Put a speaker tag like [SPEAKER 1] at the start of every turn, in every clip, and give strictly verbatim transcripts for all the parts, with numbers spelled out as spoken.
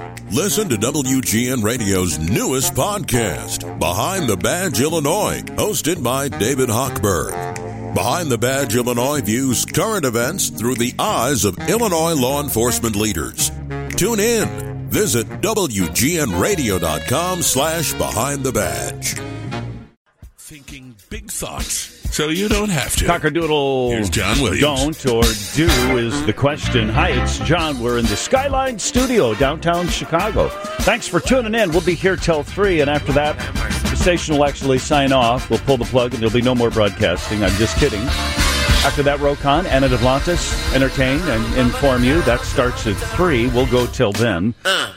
[SPEAKER 1] Listen to W G N Radio's newest podcast, Behind the Badge Illinois, hosted by David Hochberg. Behind the Badge Illinois views current events through the eyes of Illinois law enforcement leaders. Tune in. Visit W G N radio dot com slash behind the badge.
[SPEAKER 2] Thinking big thoughts, so you don't have to.
[SPEAKER 3] Cockadoodle.
[SPEAKER 2] Here's John Williams.
[SPEAKER 3] Don't or do is the question. Hi, it's John. We're in the Skyline Studio, downtown Chicago. Thanks for tuning in. We'll be here till three, and after that, the station will actually sign off. We'll pull the plug, and there'll be no more broadcasting. I'm just kidding. After that, Rokon, Anna Duplantis, entertain and inform you. That starts at three. We'll go till then.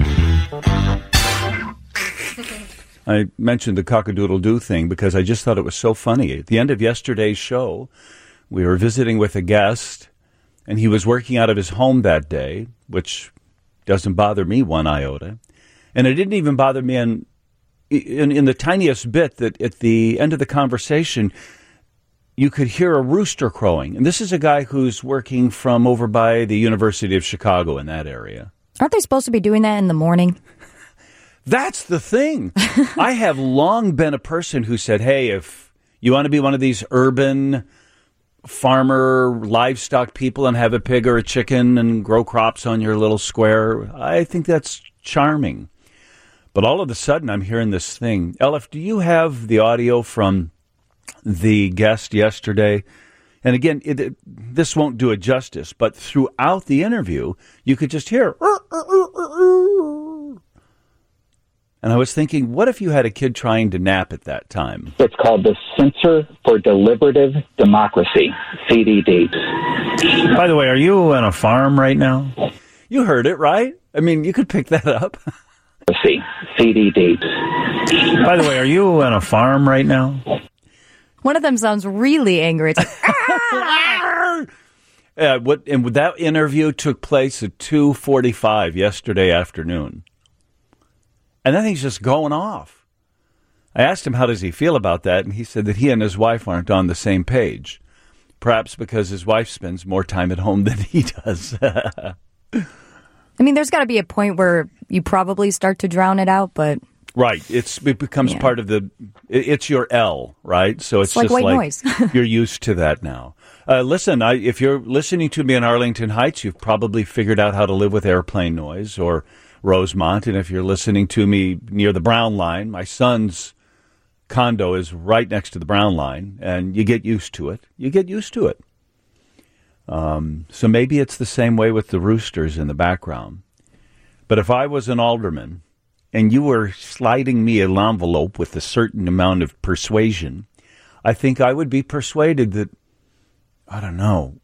[SPEAKER 3] I mentioned the cock-a-doodle-doo thing because I just thought it was so funny. At the end of yesterday's show, we were visiting with a guest, and he was working out of his home that day, which doesn't bother me one iota. And it didn't even bother me in, in, in the tiniest bit that at the end of the conversation, you could hear a rooster crowing. And this is a guy who's working from over by the University of Chicago in that area.
[SPEAKER 4] Aren't they supposed to be doing that in the morning?
[SPEAKER 3] That's the thing. I have long been a person who said, hey, if you want to be one of these urban farmer livestock people and have a pig or a chicken and grow crops on your little square, I think that's charming. But all of a sudden, I'm hearing this thing. Elif, do you have the audio from the guest yesterday? And again, it, it, this won't do it justice, but throughout the interview, you could just hear... And I was thinking, what if you had a kid trying to nap at that time?
[SPEAKER 5] It's called the Center for Deliberative Democracy, C D D.
[SPEAKER 3] By the way, are you on a farm right now? You heard it, right? I mean, you could pick that up.
[SPEAKER 5] C D D.
[SPEAKER 3] By the way, are you on a farm right now?
[SPEAKER 4] One of them sounds really angry. It's like,
[SPEAKER 3] uh, what, and that interview took place at two forty-five yesterday afternoon. And that thing's just going off. I asked him, how does he feel about that? And he said that he and his wife aren't on the same page. Perhaps because his wife spends more time at home than he does.
[SPEAKER 4] I mean, there's got to be a point where you probably start to drown it out, but...
[SPEAKER 3] Right. It's, it becomes yeah. part of the... It, it's your L, right? So it's,
[SPEAKER 4] it's like
[SPEAKER 3] just
[SPEAKER 4] white
[SPEAKER 3] like
[SPEAKER 4] noise.
[SPEAKER 3] You're used to that now. Uh, listen, I, if you're listening to me in Arlington Heights, you've probably figured out how to live with airplane noise or... Rosemont, and if you're listening to me near the Brown Line, my son's condo is right next to the Brown Line, and you get used to it. You get used to it. Um, so maybe it's the same way with the roosters in the background. But if I was an alderman, and you were sliding me an envelope with a certain amount of persuasion, I think I would be persuaded that, I don't know,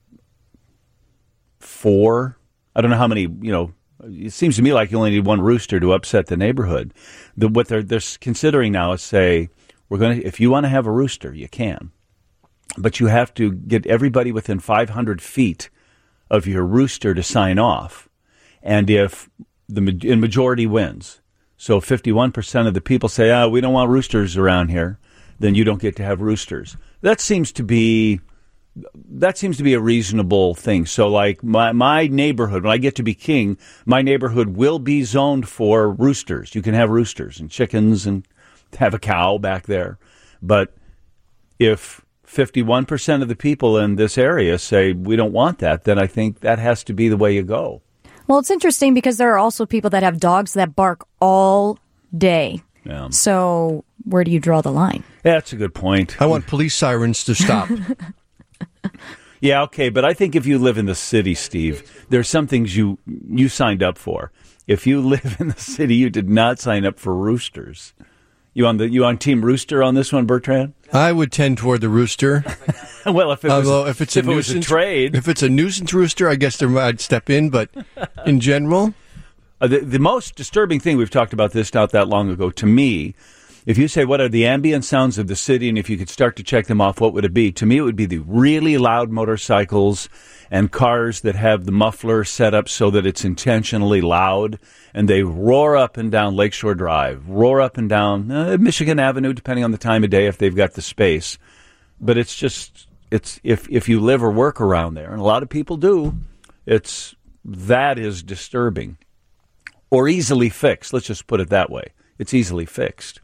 [SPEAKER 3] four, I don't know how many, you know, it seems to me like you only need one rooster to upset the neighborhood. The, what they're, they're considering now is say, we're going to, if you want to have a rooster, you can. But you have to get everybody within five hundred feet of your rooster to sign off. And if the in majority wins, so fifty-one percent of the people say, oh, we don't want roosters around here, then you don't get to have roosters. That seems to be... That seems to be a reasonable thing. So, like, my, my neighborhood, when I get to be king, my neighborhood will be zoned for roosters. You can have roosters and chickens and have a cow back there. But if fifty-one percent of the people in this area say we don't want that, then I think that has to be the way you go.
[SPEAKER 4] Well, it's interesting because there are also people that have dogs that bark all day.
[SPEAKER 3] Yeah.
[SPEAKER 4] So where do you draw the line?
[SPEAKER 3] Yeah, that's a good point.
[SPEAKER 6] I want police sirens to stop.
[SPEAKER 3] Yeah, okay, but I think if you live in the city, Steve, there's some things you you signed up for. If you live in the city, you did not sign up for roosters. You on the you on Team Rooster on this one, Bertrand?
[SPEAKER 6] I would tend toward the rooster.
[SPEAKER 3] Well, if it was,
[SPEAKER 6] Although, if it's
[SPEAKER 3] if
[SPEAKER 6] a
[SPEAKER 3] it was
[SPEAKER 6] nuisance,
[SPEAKER 3] a trade,
[SPEAKER 6] if it's a nuisance rooster, I guess there I'd step in. But in general,
[SPEAKER 3] uh, the the most disturbing thing, we've talked about this not that long ago, to me. If you say, what are the ambient sounds of the city, and if you could start to check them off, what would it be? To me, it would be the really loud motorcycles and cars that have the muffler set up so that it's intentionally loud, and they roar up and down Lakeshore Drive, roar up and down uh, Michigan Avenue, depending on the time of day, if they've got the space. But it's just, it's if, if you live or work around there, and a lot of people do, it's that is disturbing. or easily fixed. Let's just put it that way. It's easily fixed.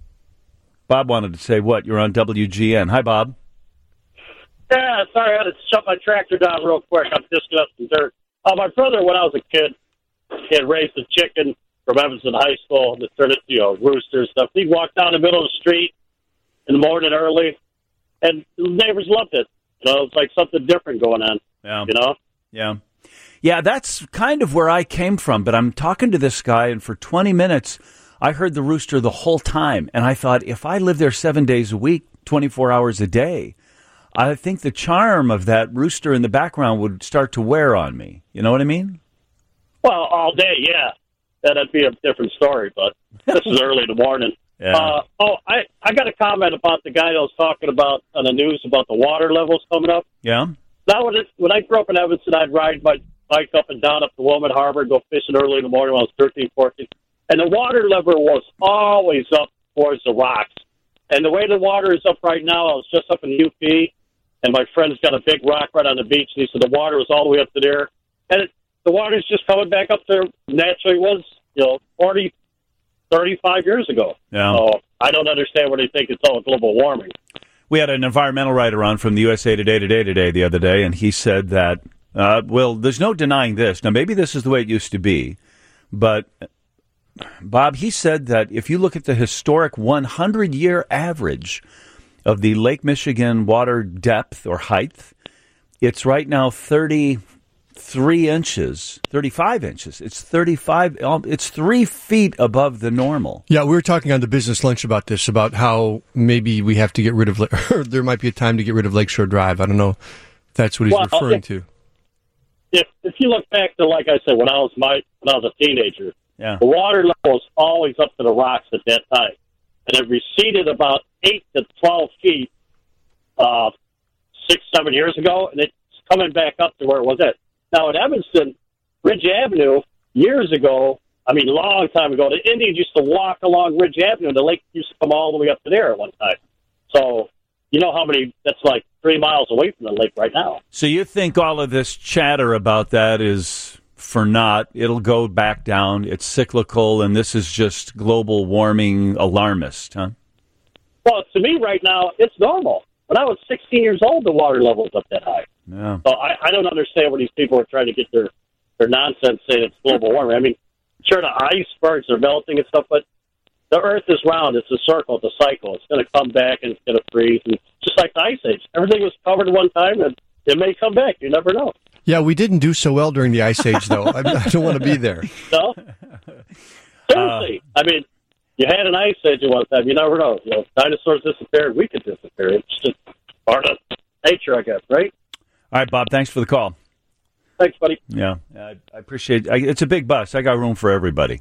[SPEAKER 3] Bob wanted to say what? You're on W G N. Hi, Bob.
[SPEAKER 7] Yeah, sorry, I had to shut my tractor down real quick. I'm disking up some dirt. Uh, my brother, when I was a kid, he had raised a chicken from Evanston High School and turned it to, you know, rooster and stuff. He'd walk down the middle of the street in the morning early, and the neighbors loved it. You know, it's like something different going on,
[SPEAKER 3] yeah.
[SPEAKER 7] you know?
[SPEAKER 3] Yeah. Yeah, that's kind of where I came from, but I'm talking to this guy, and for twenty minutes, I heard the rooster the whole time, and I thought, if I lived there seven days a week, twenty-four hours a day, I think the charm of that rooster in the background would start to wear on me. You know what I mean?
[SPEAKER 7] Well, all day, yeah. That'd be a different story, but this is early in the morning.
[SPEAKER 3] Yeah.
[SPEAKER 7] Uh, oh, I, I got a comment about the guy that was talking about on the news about the water levels coming up.
[SPEAKER 3] Yeah.
[SPEAKER 7] Now, when, it, when I grew up in Evanston, I'd ride my bike up and down up to Wilmot Harbor, go fishing early in the morning when I was thirteen, fourteen. And the water level was always up towards the rocks. And the way the water is up right now, I was just up in the U P, and my friend's got a big rock right on the beach, and he said the water was all the way up to there. And it, the water's just coming back up there naturally was, you know, forty, thirty-five years ago.
[SPEAKER 3] Yeah.
[SPEAKER 7] So I don't understand what they think it's all global warming.
[SPEAKER 3] We had an environmental writer on from the U S A Today Today Today the other day, and he said that, uh, well, there's no denying this. Now, maybe this is the way it used to be, but, Bob, he said that if you look at the historic hundred-year average of the Lake Michigan water depth or height, it's right now thirty-three inches, thirty-five inches. It's thirty-five, it's three feet above the normal.
[SPEAKER 6] Yeah, we were talking on the business lunch about this, about how maybe we have to get rid of, or there might be a time to get rid of Lakeshore Drive. I don't know if that's what he's
[SPEAKER 7] well,
[SPEAKER 6] referring
[SPEAKER 7] if,
[SPEAKER 6] to.
[SPEAKER 7] If if you look back to, like I said, when I was my when I was a teenager,
[SPEAKER 3] yeah.
[SPEAKER 7] the water level was always up to the rocks at that time, and it receded about eight to twelve feet, uh, six seven years ago, and it's coming back up to where it was at. Now, in Evanston, Ridge Avenue, years ago, I mean, a long time ago, the Indians used to walk along Ridge Avenue, and the lake used to come all the way up to there at one time. So, you know how many, that's like three miles away from the lake right now.
[SPEAKER 3] So you think all of this chatter about that is for naught? It'll go back down, it's cyclical, and this is just global warming alarmist, huh?
[SPEAKER 7] Well, to me right now, it's normal. When I was sixteen years old, the water level was up that high.
[SPEAKER 3] Yeah.
[SPEAKER 7] So I, I don't understand where these people are trying to get their, their nonsense saying it's global warming. I mean, sure, the icebergs are melting and stuff, but the Earth is round. It's a circle. It's a cycle. It's going to come back and it's going to freeze. And just like the Ice Age. Everything was covered one time, and it may come back. You never know.
[SPEAKER 6] Yeah, we didn't do so well during the Ice Age, though. I, I don't want to be there.
[SPEAKER 7] No? Seriously. Uh, I mean, you had an Ice Age at one time. You never know. You know, dinosaurs disappeared. We could disappear. It's just part of nature, I guess, right?
[SPEAKER 3] All right, Bob, thanks for the call.
[SPEAKER 7] Thanks, buddy.
[SPEAKER 3] Yeah, I, I appreciate it. It's a big bus. I got room for everybody.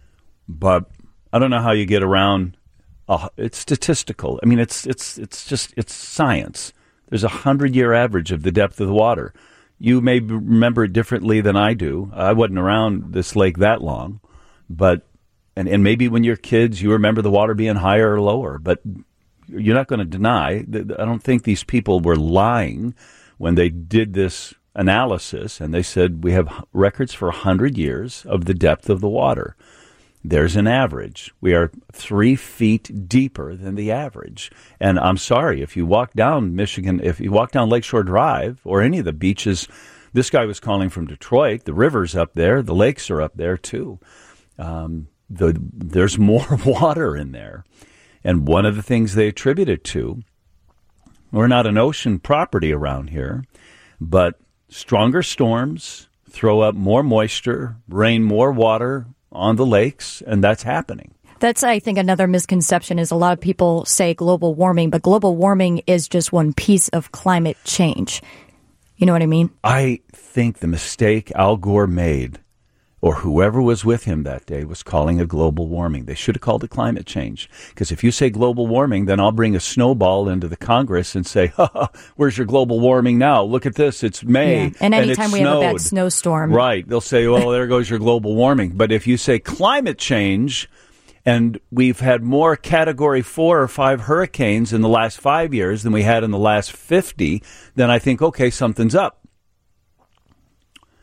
[SPEAKER 3] But I don't know how you get around. Uh, it's statistical. I mean, it's it's it's just it's science. There's a hundred-year average of the depth of the water. You may remember it differently than I do. I wasn't around this lake that long, but and, and maybe when you're kids, you remember the water being higher or lower. But you're not going to deny. I don't think these people were lying when they did this analysis, and they said we have records for one hundred years of the depth of the water. There's an average. We are three feet deeper than the average. And I'm sorry, if you walk down Michigan, if you walk down Lakeshore Drive or any of the beaches, this guy was calling from Detroit, the river's up there, the lakes are up there too. Um, the, there's more water in there. And one of the things they attribute it to, we're not an ocean property around here, but stronger storms throw up more moisture, rain more water on the lakes, and that's happening.
[SPEAKER 4] That's, I think, another misconception is a lot of people say global warming, but global warming is just one piece of climate change. You know what I mean?
[SPEAKER 3] I think the mistake Al Gore made, or whoever was with him that day, was calling it global warming. They should have called it climate change. Because if you say global warming, then I'll bring a snowball into the Congress and say, ha, ha, where's your global warming now? Look at this. It's May.
[SPEAKER 4] Yeah. And anytime
[SPEAKER 3] and
[SPEAKER 4] we
[SPEAKER 3] snowed.
[SPEAKER 4] have a bad snowstorm.
[SPEAKER 3] Right. They'll say, well, there goes your global warming. But if you say climate change, and we've had more Category four or five hurricanes in the last five years than we had in the last fifty, then I think, okay, something's up.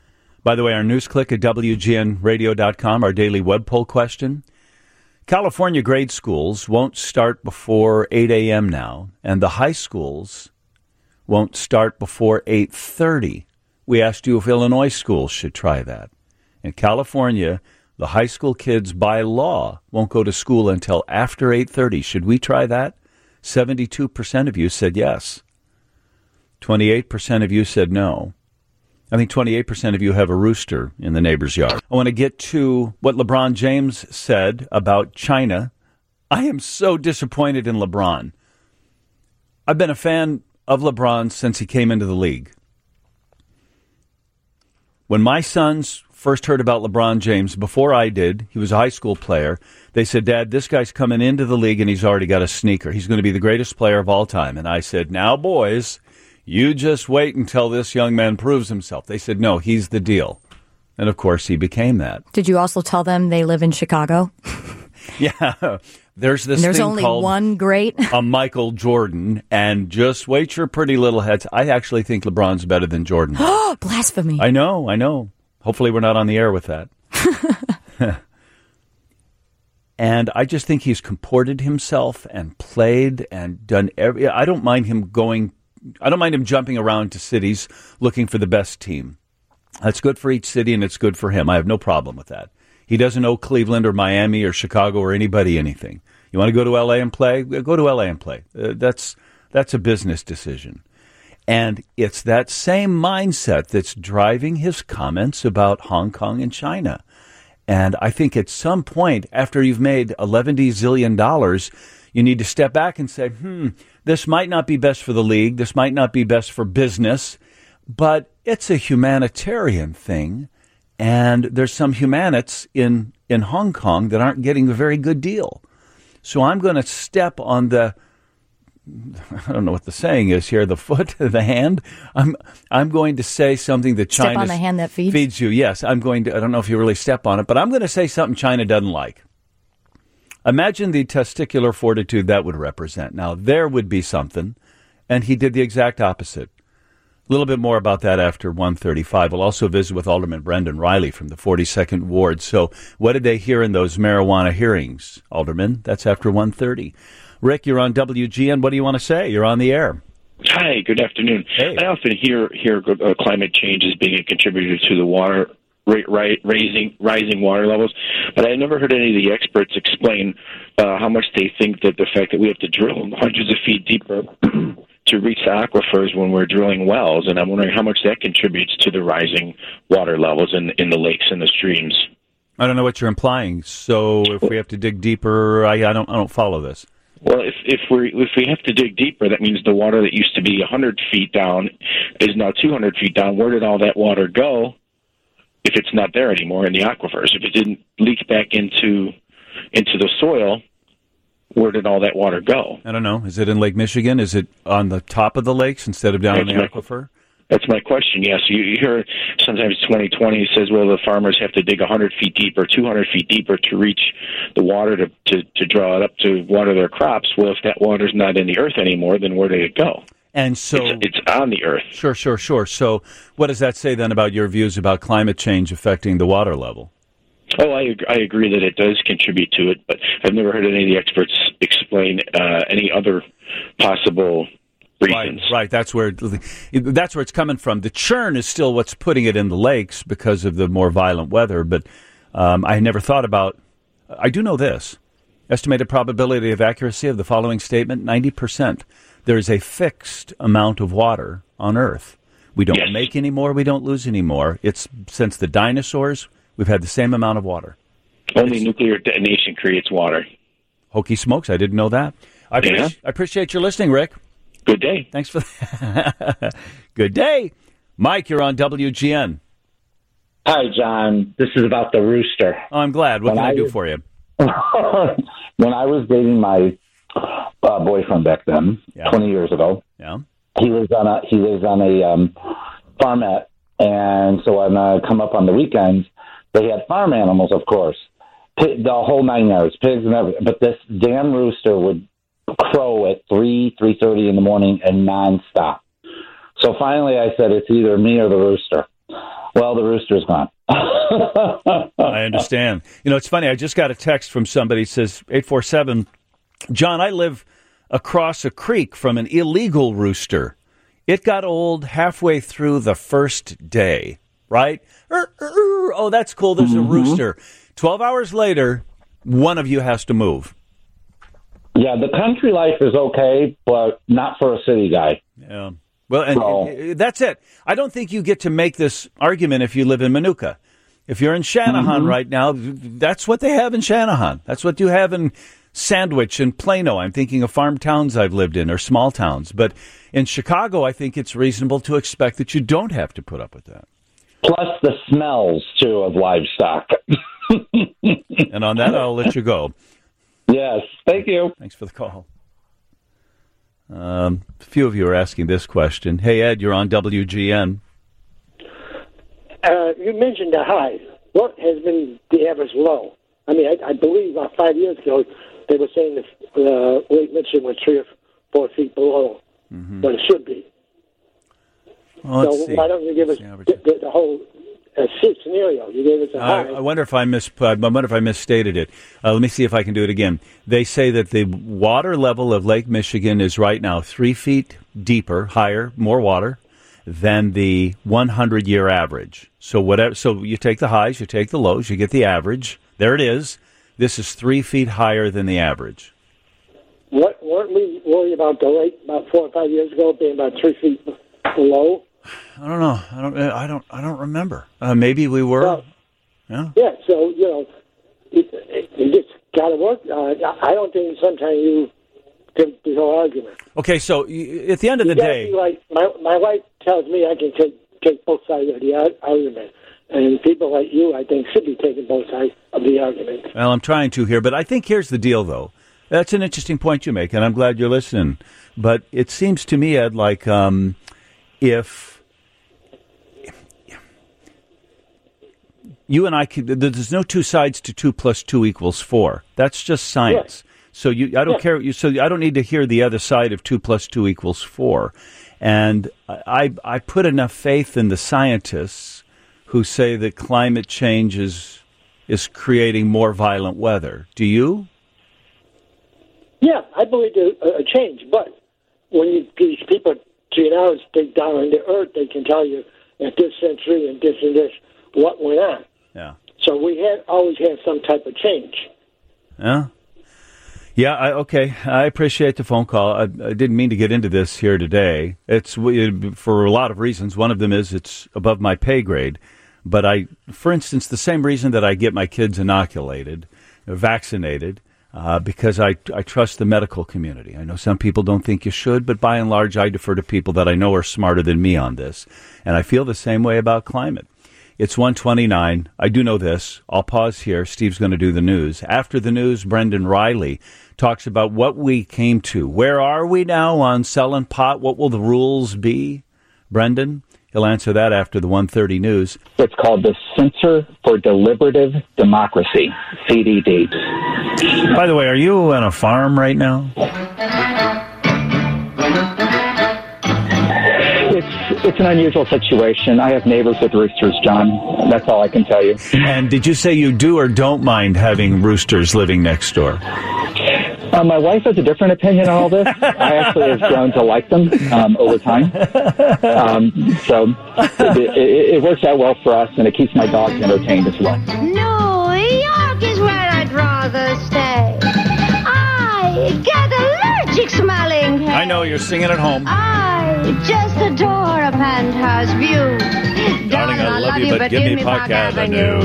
[SPEAKER 3] By the way, our news click at W G N radio dot com, our daily web poll question. California grade schools won't start before eight a.m. now, and the high schools won't start before eight thirty. We asked you if Illinois schools should try that. In California, the high school kids by law won't go to school until after eight thirty. Should we try that? seventy-two percent of you said yes. twenty-eight percent of you said no. I think twenty-eight percent of you have a rooster in the neighbor's yard. I want to get to what LeBron James said about China. I am so disappointed in LeBron. I've been a fan of LeBron since he came into the league. When my sons first heard about LeBron James, before I did, he was a high school player, they said, Dad, this guy's coming into the league and he's already got a sneaker. He's going to be the greatest player of all time. And I said, now, boys, you just wait until this young man proves himself. They said, no, he's the deal. And, of course, he became that.
[SPEAKER 4] Did you also tell them they live in Chicago?
[SPEAKER 3] Yeah. There's this
[SPEAKER 4] and there's
[SPEAKER 3] thing
[SPEAKER 4] only
[SPEAKER 3] called
[SPEAKER 4] one great.
[SPEAKER 3] a Michael Jordan, and just wait your pretty little heads. I actually think LeBron's better than Jordan.
[SPEAKER 4] Blasphemy.
[SPEAKER 3] I know, I know. Hopefully we're not on the air with that. And I just think he's comported himself and played and done every. I don't mind him going. I don't mind him jumping around to cities looking for the best team. That's good for each city, and it's good for him. I have no problem with that. He doesn't owe Cleveland or Miami or Chicago or anybody anything. You want to go to L A and play? Go to L A and play. Uh, that's that's a business decision. And it's that same mindset that's driving his comments about Hong Kong and China. And I think at some point, after you've made eleven zillion dollars, you need to step back and say, hmm, this might not be best for the league. This might not be best for business, but it's a humanitarian thing. And there's some humanists in, in Hong Kong that aren't getting a very good deal. So I'm going to step on the, I don't know what the saying is here, the foot, the hand. I'm I'm going to say something that China
[SPEAKER 4] step on the hand that feeds.
[SPEAKER 3] feeds you. Yes, I'm going to. I don't know if you really step on it, but I'm going to say something China doesn't like. Imagine the testicular fortitude that would represent. Now there would be something, and he did the exact opposite. A little bit more about that after one thirty-five. We'll also visit with Alderman Brendan Riley from the forty-second Ward. So what did they hear in those marijuana hearings, Alderman? That's after one thirty. Rick, you're on W G N. What do you want to say? You're on the air.
[SPEAKER 8] Hi, good afternoon.
[SPEAKER 3] Hey.
[SPEAKER 8] I often hear hear uh, climate change as being a contributor to the water ra- ra- raising rising water levels, but I never heard any of the experts explain uh, how much they think that the fact that we have to drill hundreds of feet deeper to reach the aquifers when we're drilling wells, and I'm wondering how much that contributes to the rising water levels in in the lakes and the streams.
[SPEAKER 3] I don't know what you're implying. So if we have to dig deeper, I, I don't I don't follow this.
[SPEAKER 8] Well, if if we if we have to dig deeper, that means the water that used to be one hundred feet down is now two hundred feet down. Where did all that water go if it's not there anymore in the aquifers? If it didn't leak back into into the soil, where did all that water go?
[SPEAKER 3] I don't know. Is it in Lake Michigan? Is it on the top of the lakes instead of down
[SPEAKER 8] That's
[SPEAKER 3] in the
[SPEAKER 8] my,
[SPEAKER 3] aquifer?
[SPEAKER 8] That's my question, yes. You, you hear sometimes twenty twenty says, well, the farmers have to dig one hundred feet deeper, two hundred feet deeper to reach the water to, to, to draw it up to water their crops. Well, if that water's not in the earth anymore, then where did it go?
[SPEAKER 3] And so
[SPEAKER 8] It's, it's on the earth.
[SPEAKER 3] Sure, sure, sure. So what does that say then about your views about climate change affecting the water level?
[SPEAKER 8] Oh, I, I agree that it does contribute to it, but I've never heard any of the experts explain uh, any other possible reasons.
[SPEAKER 3] Right, right. That's where that's where it's coming from. The churn is still what's putting it in the lakes because of the more violent weather. But um, I never thought about. I do know this: estimated probability of accuracy of the following statement: ninety percent. There is a fixed amount of water on Earth. We don't
[SPEAKER 8] Yes.
[SPEAKER 3] make any more. We don't lose any more. It's since the dinosaurs, we've had the same amount of water.
[SPEAKER 8] Only nuclear detonation creates water.
[SPEAKER 3] Hokey smokes! I didn't know that. I,
[SPEAKER 8] Yeah.
[SPEAKER 3] appreci- I appreciate your listening, Rick.
[SPEAKER 8] Good day.
[SPEAKER 3] Thanks for that. Good day. Mike, you're on W G N.
[SPEAKER 5] Hi, John. This is about the rooster.
[SPEAKER 3] Oh, I'm glad. What
[SPEAKER 5] When
[SPEAKER 3] can I,
[SPEAKER 5] I
[SPEAKER 3] do
[SPEAKER 5] was-
[SPEAKER 3] for you?
[SPEAKER 5] When I was dating my uh, boyfriend back then,
[SPEAKER 3] Yeah.
[SPEAKER 5] twenty years ago,
[SPEAKER 3] Yeah.
[SPEAKER 5] he was on a he was on a um, farmette, and so when I come up on the weekends, they had farm animals, of course, Pig, the whole nine yards, pigs and everything. But this damn rooster would crow at three three thirty in the morning and nonstop. So finally, I said, it's either me or the rooster. Well, the rooster's gone.
[SPEAKER 3] I understand. You know, it's funny. I just got a text from somebody that says, eight four seven, John, I live across a creek from an illegal rooster. It got old halfway through the first day, right? Er, er, er. Oh, that's cool. There's mm-hmm. a rooster. twelve hours later, one of you has to move.
[SPEAKER 5] Yeah, the country life is okay, but not for a city guy.
[SPEAKER 3] Yeah. Well, and
[SPEAKER 5] so.
[SPEAKER 3] that's it. I don't think you get to make this argument if you live in Manuka. If you're in Shanahan mm-hmm. right now, that's what they have in Shanahan. That's what you have in Sandwich and Plano. I'm thinking of farm towns I've lived in or small towns. But in Chicago, I think it's reasonable to expect that you don't have to put up with that.
[SPEAKER 5] Plus the smells, too, of livestock.
[SPEAKER 3] And on that, I'll let you go.
[SPEAKER 5] Yes. Thank you.
[SPEAKER 3] Thanks for the call. Um, a few of you are asking this question. Hey, Ed, you're on W G N.
[SPEAKER 9] Uh, you mentioned the high. What has been the average low? I mean, I, I believe about five years ago they were saying that uh, Lake Michigan was three or four feet below mm-hmm. what it should be.
[SPEAKER 3] Well,
[SPEAKER 9] so why don't you give us the, the, the whole uh, scenario? You gave us a high.
[SPEAKER 3] I, I wonder if I mis I wonder if I misstated it. Uh, let me see if I can do it again. They say that the water level of Lake Michigan is right now three feet deeper, higher, more water than the one hundred year average. So whatever. So you take the highs, you take the lows, you get the average. There it is. This is three feet higher than the average.
[SPEAKER 9] What weren't we worried about the lake about four or five years ago being about three feet below?
[SPEAKER 3] I don't know. I don't. I don't. I don't remember. Uh, maybe we were.
[SPEAKER 9] Well,
[SPEAKER 3] yeah.
[SPEAKER 9] Yeah. So you know, it, it, it just got to work. Uh, I don't think sometimes you take the whole argument.
[SPEAKER 3] Okay. So you, at the end of
[SPEAKER 9] you
[SPEAKER 3] the day,
[SPEAKER 9] like my my wife tells me I can take take both sides of the argument, and people like you, I think, should be taking both sides of the argument.
[SPEAKER 3] Well, I'm trying to here, but I think here's the deal, though. That's an interesting point you make, and I'm glad you're listening. But it seems to me, Ed, like um, if you and I could, there's no two sides to two plus two equals four. That's just science. Yeah. So you, I don't yeah. care. You, so I don't need to hear the other side of two plus two equals four. And I, I put enough faith in the scientists who say that climate change is is creating more violent weather. Do you?
[SPEAKER 9] Yeah, I believe there's a change, but when you, these people, three hours dig down in the earth, they can tell you at this century and this and this what went on.
[SPEAKER 3] Yeah.
[SPEAKER 9] So we had always had some type of change.
[SPEAKER 3] Yeah. Yeah. I, okay. I appreciate the phone call. I, I didn't mean to get into this here today. It's for a lot of reasons. One of them is it's above my pay grade. But I, for instance, the same reason that I get my kids inoculated, vaccinated. Uh, because I, I trust the medical community. I know some people don't think you should, but by and large, I defer to people that I know are smarter than me on this. And I feel the same way about climate. It's one twenty-nine. I do know this. I'll pause here. Steve's going to do the news. After the news, Brendan Riley talks about what we came to. Where are we now on selling pot? What will the rules be? Brendan? He'll answer that after the one thirty news.
[SPEAKER 10] It's called the Center for Deliberative Democracy, C D D.
[SPEAKER 3] By the way, are you on a farm right now?
[SPEAKER 10] It's it's an unusual situation. I have neighbors with roosters, John. That's all I can tell you.
[SPEAKER 3] And did you say you do or don't mind having roosters living next door?
[SPEAKER 10] Uh, my wife has a different opinion on all this. I actually have grown to like them um, over time. Um, so it, it, it works out well for us, and it keeps my dogs entertained as well.
[SPEAKER 11] New York is where I'd rather stay. I get allergic smelling hay.
[SPEAKER 3] I know, you're singing at home.
[SPEAKER 11] I just adore a penthouse view.
[SPEAKER 3] Darling, I love you, but give me Park Avenue.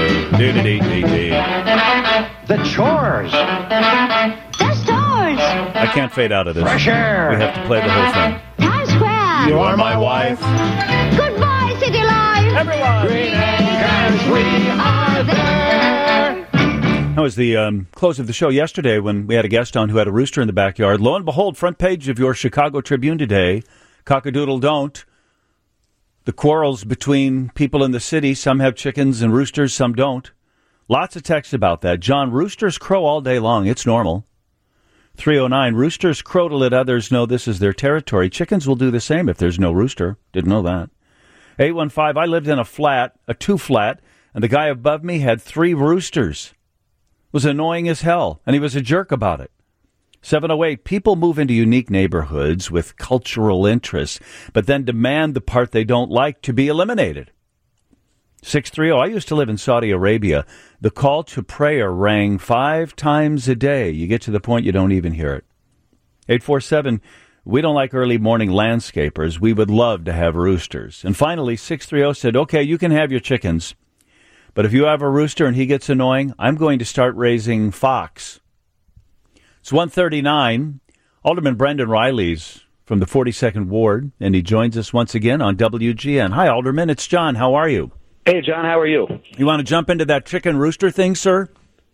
[SPEAKER 12] The chores.
[SPEAKER 11] The stores.
[SPEAKER 3] I can't fade out of this.
[SPEAKER 12] Fresh air.
[SPEAKER 3] We have to play the whole thing.
[SPEAKER 11] Times Square.
[SPEAKER 3] You are my wife.
[SPEAKER 11] Goodbye, City Life.
[SPEAKER 3] Everyone.
[SPEAKER 12] Green Acres, we are there.
[SPEAKER 3] That was the um, close of the show yesterday when we had a guest on who had a rooster in the backyard. Lo and behold, front page of your Chicago Tribune today, cockadoodle don't. The quarrels between people in the city. Some have chickens and roosters, some don't. Lots of texts about that. John, roosters crow all day long. It's normal. three oh nine, roosters crow to let others know this is their territory. Chickens will do the same if there's no rooster. Didn't know that. eight one five, I lived in a flat, a two-flat, and the guy above me had three roosters. It was annoying as hell, and he was a jerk about it. seven oh eight, people move into unique neighborhoods with cultural interests, but then demand the part they don't like to be eliminated. six three zero, I used to live in Saudi Arabia. The call to prayer rang five times a day. You get to the point you don't even hear it. eight four seven, we don't like early morning landscapers. We would love to have roosters. And finally, six three zero said, okay, you can have your chickens, but if you have a rooster and he gets annoying, I'm going to start raising fox. It's one thirty-nine. Alderman Brendan Riley's from the forty-second Ward, and he joins us once again on W G N. Hi, Alderman. It's John. How are you?
[SPEAKER 13] Hey, John. How are you?
[SPEAKER 3] You want to jump into that chicken rooster thing, sir?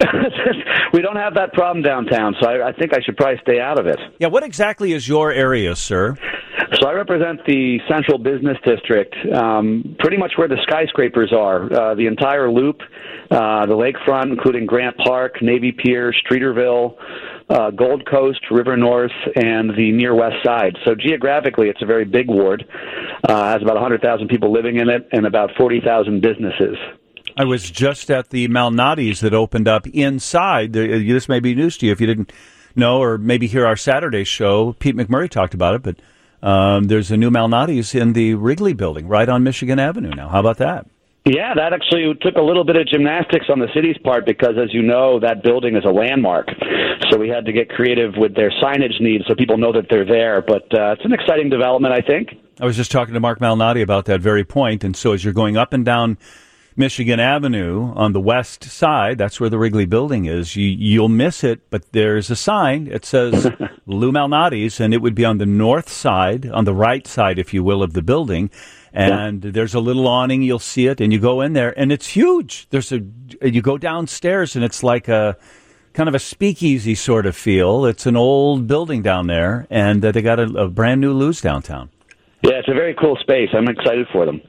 [SPEAKER 13] We don't have that problem downtown, so I, I think I should probably stay out of it.
[SPEAKER 3] Yeah, what exactly is your area, sir?
[SPEAKER 13] So I represent the Central Business District, um, pretty much where the skyscrapers are, uh, the entire loop, uh, the lakefront, including Grant Park, Navy Pier, Streeterville, uh, Gold Coast, River North, and the near west side. So geographically, it's a very big ward. Uh, has about one hundred thousand people living in it and about forty thousand businesses.
[SPEAKER 3] I was just at the Malnati's that opened up inside. This may be news to you if you didn't know, or maybe hear our Saturday show. Pete McMurray talked about it, but um, there's a new Malnati's in the Wrigley building right on Michigan Avenue now. How about that?
[SPEAKER 13] Yeah, that actually took a little bit of gymnastics on the city's part because, as you know, that building is a landmark. So we had to get creative with their signage needs so people know that they're there. But uh, it's an exciting development, I think.
[SPEAKER 3] I was just talking to Mark Malnati about that very point. And so as you're going up and down Michigan Avenue on the west side, that's where the Wrigley building is, you, you'll miss it, but there's a sign. It says Lou Malnati's, and it would be on the north side, on the right side, if you will, of the building. And yeah. There's a little awning, you'll see it, and you go in there, and it's huge. There's a, you go downstairs, and it's like a kind of a speakeasy sort of feel. It's an old building down there, and uh, they got a, a brand new Lou's downtown.
[SPEAKER 13] Yeah, it's a very cool space. I'm excited for them.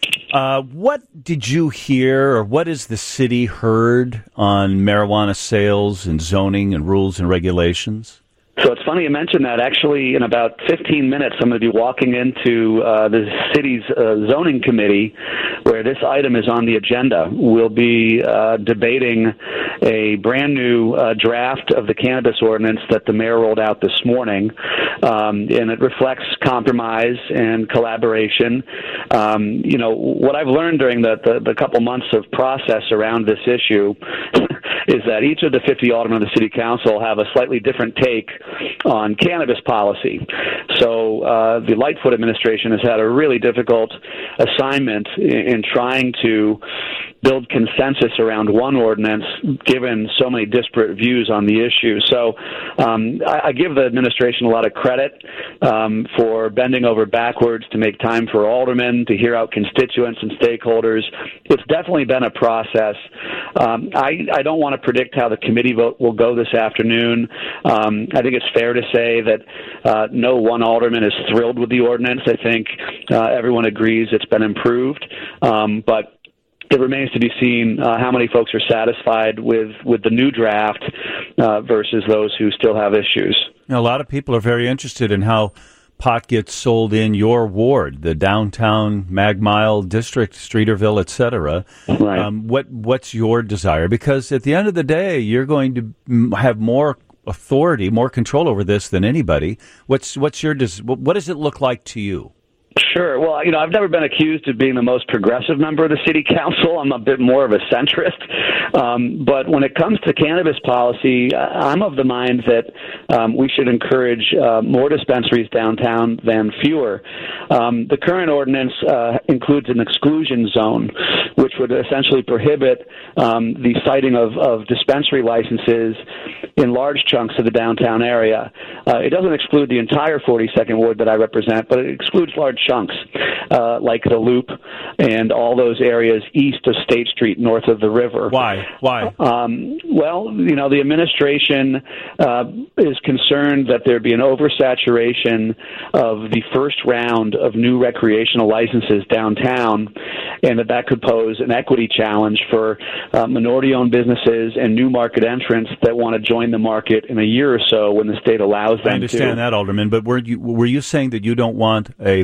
[SPEAKER 3] Uh, what did you hear, or what has the city heard on marijuana sales and zoning and rules and regulations?
[SPEAKER 13] So it's funny you mentioned that. Actually, in about fifteen minutes, I'm going to be walking into uh, the city's uh, zoning committee where this item is on the agenda. We'll be uh, debating a brand new uh, draft of the cannabis ordinance that the mayor rolled out this morning, um, and it reflects compromise and collaboration. Um, you know, what I've learned during the, the, the couple months of process around this issue is that each of the fifty aldermen of the city council have a slightly different take on cannabis policy. So uh, the Lightfoot administration has had a really difficult assignment in, in trying to build consensus around one ordinance, given so many disparate views on the issue. So um, I, I give the administration a lot of credit um, for bending over backwards to make time for aldermen, to hear out constituents and stakeholders. It's definitely been a process. Um, I, I don't want to predict how the committee vote will go this afternoon. Um, I think it's fair to say that uh, no one alderman is thrilled with the ordinance. I think uh, everyone agrees it's been improved, um, but it remains to be seen uh, how many folks are satisfied with, with the new draft uh, versus those who still have issues.
[SPEAKER 3] Now, a lot of people are very interested in how pot gets sold in your ward, the downtown Mag Mile district, Streeterville, et cetera.
[SPEAKER 13] Right.
[SPEAKER 3] Um, what what's your desire? Because at the end of the day, you're going to have more authority, more control over this than anybody. What's what's your des- what does it look like to you?
[SPEAKER 13] Sure. Well, you know, I've never been accused of being the most progressive member of the city council. I'm a bit more of a centrist. Um, but when it comes to cannabis policy, I'm of the mind that um, we should encourage uh, more dispensaries downtown than fewer. Um, the current ordinance uh, includes an exclusion zone, which would essentially prohibit um, the citing of, of dispensary licenses in large chunks of the downtown area. Uh, it doesn't exclude the entire forty-second Ward that I represent, but it excludes large chunks, uh, like the Loop and all those areas east of State Street, north of the river.
[SPEAKER 3] Why? Why?
[SPEAKER 13] Um, well, you know, the administration uh, is concerned that there be an oversaturation of the first round of new recreational licenses downtown, and that that could pose an equity challenge for uh, minority-owned businesses and new market entrants that want to join the market in a year or so when the state allows them to.
[SPEAKER 3] I understand
[SPEAKER 13] to.
[SPEAKER 3] that, Alderman, but were you were you saying that you don't want a pot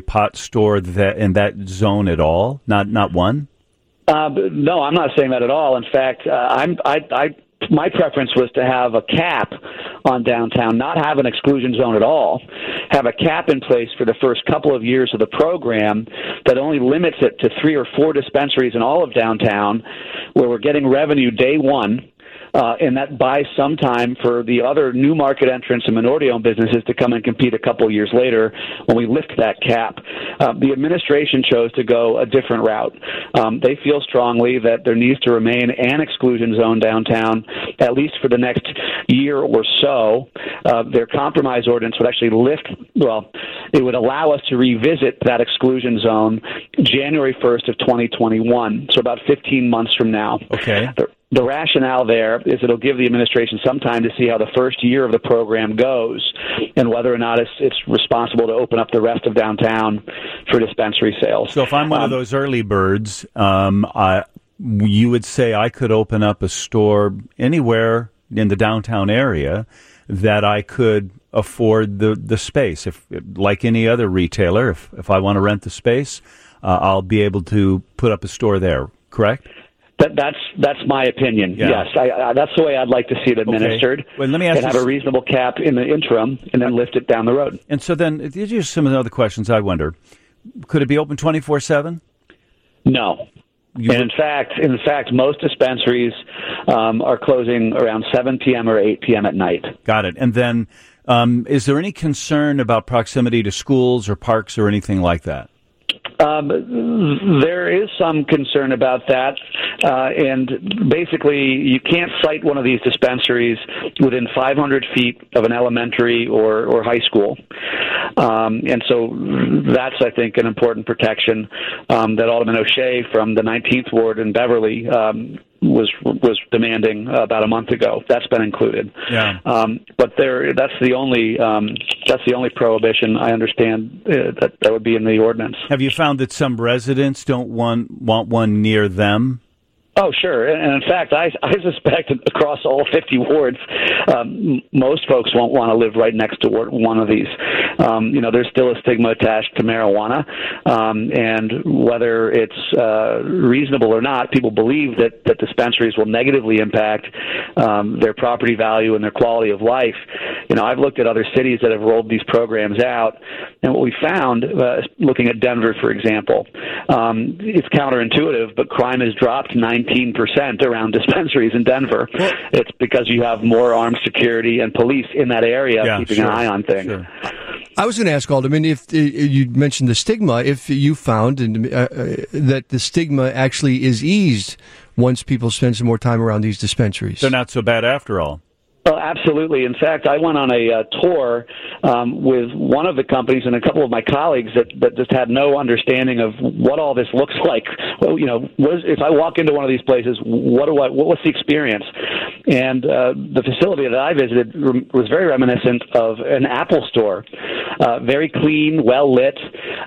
[SPEAKER 3] store that in that zone at all? Not not one?
[SPEAKER 13] Uh, no, I'm not saying that at all. In fact, uh, I'm I, I my preference was to have a cap on downtown, not have an exclusion zone at all. Have a cap in place for the first couple of years of the program that only limits it to three or four dispensaries in all of downtown, where we're getting revenue day one. Uh, and that buys some time for the other new market entrants and minority-owned businesses to come and compete a couple of years later when we lift that cap. Uh, the administration chose to go a different route. Um, they feel strongly that there needs to remain an exclusion zone downtown, at least for the next year or so. Uh, their compromise ordinance would actually lift, well, it would allow us to revisit that exclusion zone January first of twenty twenty-one, so about fifteen months from now.
[SPEAKER 3] Okay.
[SPEAKER 13] The, The rationale there is it'll give the administration some time to see how the first year of the program goes and whether or not it's, it's responsible to open up the rest of downtown for dispensary sales.
[SPEAKER 3] So if I'm one um, of those early birds, um, I, you would say I could open up a store anywhere in the downtown area that I could afford the, the space. If, like any other retailer, if, if I want to rent the space, uh, I'll be able to put up a store there, correct?
[SPEAKER 13] That, that's that's my opinion.
[SPEAKER 3] Yeah.
[SPEAKER 13] Yes, I, I, that's the way I'd like to see it administered.
[SPEAKER 3] Okay. Well, let me ask
[SPEAKER 13] and
[SPEAKER 3] you
[SPEAKER 13] have a reasonable cap in the interim, and then lift it down the road.
[SPEAKER 3] And so then, these are some of the other questions I wonder. Could it be open twenty-four seven?
[SPEAKER 13] No. You and in fact, in fact, most dispensaries um, are closing around seven p.m. or eight p.m. at night.
[SPEAKER 3] Got it. And then, um, is there any concern about proximity to schools or parks or anything like that?
[SPEAKER 13] Um, there is some concern about that, uh, and basically you can't site one of these dispensaries within five hundred feet of an elementary or, or high school. Um, and so that's, I think, an important protection um, that Alderman O'Shea from the nineteenth Ward in Beverly um, was was demanding about a month ago. That's been included.
[SPEAKER 3] Yeah.
[SPEAKER 13] Um, but there, that's the only um, that's the only prohibition I understand uh, that that would be in the ordinance.
[SPEAKER 3] Have you found that some residents don't want want one near them?
[SPEAKER 13] Oh, sure. And in fact, I, I suspect across all fifty wards, um, most folks won't want to live right next to one of these. Um, you know, there's still a stigma attached to marijuana, um, and whether it's uh, reasonable or not, people believe that, that dispensaries will negatively impact um, their property value and their quality of life. You know, I've looked at other cities that have rolled these programs out, and what we found, uh, looking at Denver, for example, um, it's counterintuitive, but crime has dropped nineteen percent around dispensaries in Denver. Well, it's because you have more armed security and police in that area
[SPEAKER 3] yeah,
[SPEAKER 13] keeping
[SPEAKER 3] sure,
[SPEAKER 13] an eye on things.
[SPEAKER 3] Sure.
[SPEAKER 6] I was going to ask, Alderman, if uh, you mentioned the stigma, if you found uh, uh, that the stigma actually is eased once people spend some more time around these dispensaries.
[SPEAKER 3] They're not so bad after all.
[SPEAKER 13] Well, absolutely. In fact, I went on a uh, tour um, with one of the companies and a couple of my colleagues that, that just had no understanding of what all this looks like. Well, you know, what is, if I walk into one of these places, what do I? What, what's the experience? And uh, the facility that I visited was very reminiscent of an Apple store. Uh, very clean, well lit.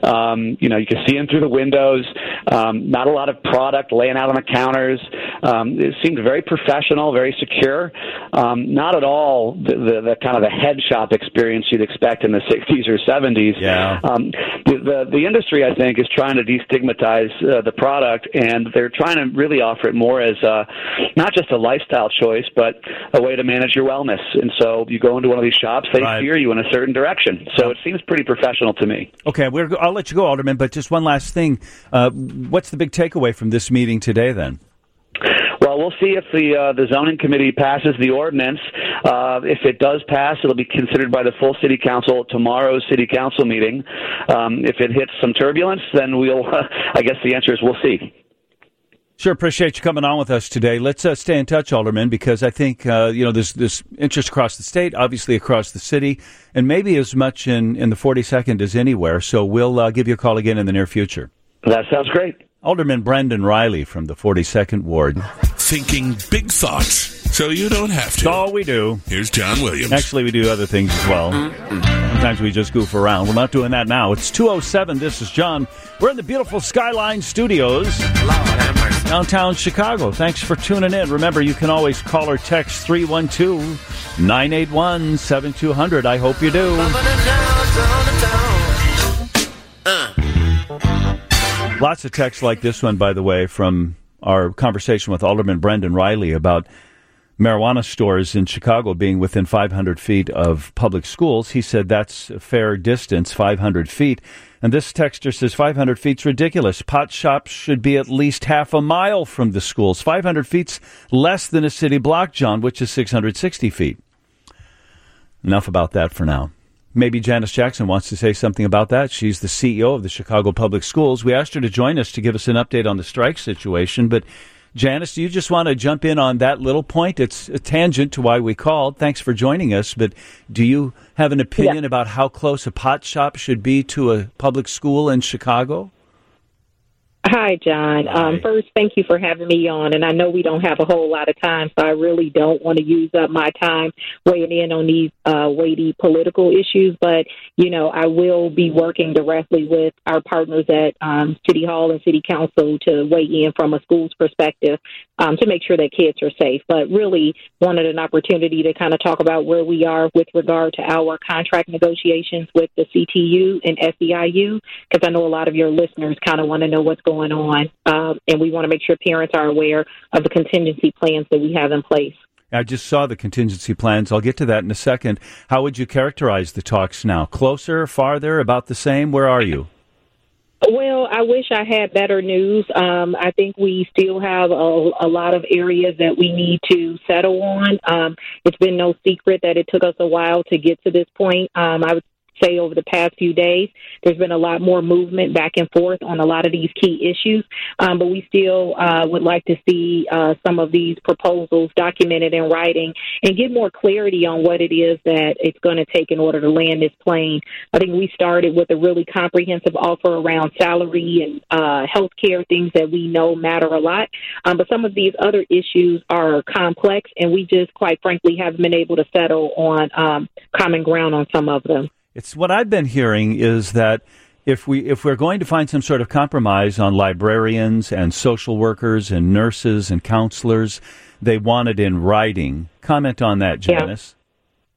[SPEAKER 13] Um, you know, you can see in through the windows. Um, not a lot of product laying out on the counters. Um, it seemed very professional, very secure. Um, not at all the, the, the kind of the head shop experience you'd expect in the sixties or seventies.
[SPEAKER 3] Yeah.
[SPEAKER 13] Um, the, the the industry, I think, is trying to destigmatize uh, the product, and they're trying to really offer it more as uh, not just a lifestyle choice, but a way to manage your wellness. And so you go into one of these shops, they
[SPEAKER 3] right.
[SPEAKER 13] steer you in a certain direction. So it seems pretty professional to me.
[SPEAKER 3] Okay, we're, I'll let you go, Alderman, but just one last thing. Uh, what's the big takeaway from this meeting today, then?
[SPEAKER 13] Well, we'll see if the uh, the zoning committee passes the ordinance. Uh, if it does pass, it'll be considered by the full city council at tomorrow's city council meeting. Um, if it hits some turbulence, then we'll. Uh, I guess the answer is we'll see.
[SPEAKER 3] Sure, appreciate you coming on with us today. Let's uh, stay in touch, Alderman, because I think uh, you know there's this interest across the state, obviously across the city, and maybe as much in, in the forty-second as anywhere. So we'll uh, give you a call again in the near future.
[SPEAKER 13] That sounds great.
[SPEAKER 3] Alderman Brendan Riley from the forty-second Ward.
[SPEAKER 2] Thinking big thoughts, so you don't have to.
[SPEAKER 3] That's all we do.
[SPEAKER 2] Here's John Williams.
[SPEAKER 3] Actually, we do other things as well. Sometimes we just goof around. We're not doing that now. It's two oh seven. This is John. We're in the beautiful Skyline Studios, downtown Chicago. Thanks for tuning in. Remember, you can always call or text three one two, nine eight one, seven two zero zero. I hope you do.
[SPEAKER 12] Uh.
[SPEAKER 3] Lots of texts like this one, by the way, from our conversation with Alderman Brendan Riley about marijuana stores in Chicago being within five hundred feet of public schools. He said that's a fair distance, five hundred feet. And this texter says five hundred feet's ridiculous. Pot shops should be at least half a mile from the schools. five hundred feet's less than a city block, John, which is six hundred sixty feet. Enough about that for now. Maybe Janice Jackson wants to say something about that. She's the C E O of the Chicago Public Schools. We asked her to join us to give us an update on the strike situation, but Janice, do you just want to jump in on that little point? It's a tangent to why we called. Thanks for joining us. But do you have an opinion yeah. about how close a pot shop should be to a public school in Chicago?
[SPEAKER 14] Hi, John.
[SPEAKER 3] Hi.
[SPEAKER 14] Um, first, thank you for having me on. And I know we don't have a whole lot of time, so I really don't want to use up my time weighing in on these uh, weighty political issues. But, you know, I will be working directly with our partners at um, City Hall and City Council to weigh in from a school's perspective um, to make sure that kids are safe. But really wanted an opportunity to kind of talk about where we are with regard to our contract negotiations with the C T U and S E I U, because I know a lot of your listeners kind of want to know what's going on. on, um, and we want to make sure parents are aware of the contingency plans that we have in place.
[SPEAKER 3] I just saw the contingency plans. I'll get to that in a second. How would you characterize the talks now? Closer, farther, about the same? Where are you?
[SPEAKER 14] Well, I wish I had better news. Um, I think we still have a, a lot of areas that we need to settle on. Um, it's been no secret that it took us a while to get to this point. Um, I would say over the past few days, there's been a lot more movement back and forth on a lot of these key issues, um, but we still uh, would like to see uh, some of these proposals documented in writing and get more clarity on what it is that it's going to take in order to land this plane. I think we started with a really comprehensive offer around salary and uh, health care, things that we know matter a lot, um, but some of these other issues are complex, and we just, quite frankly, haven't been able to settle on um, common ground on some of them.
[SPEAKER 3] It's what I've been hearing is that if we if we're going to find some sort of compromise on librarians and social workers and nurses and counselors, they want it in writing. Comment on that, Janice.
[SPEAKER 14] Yeah.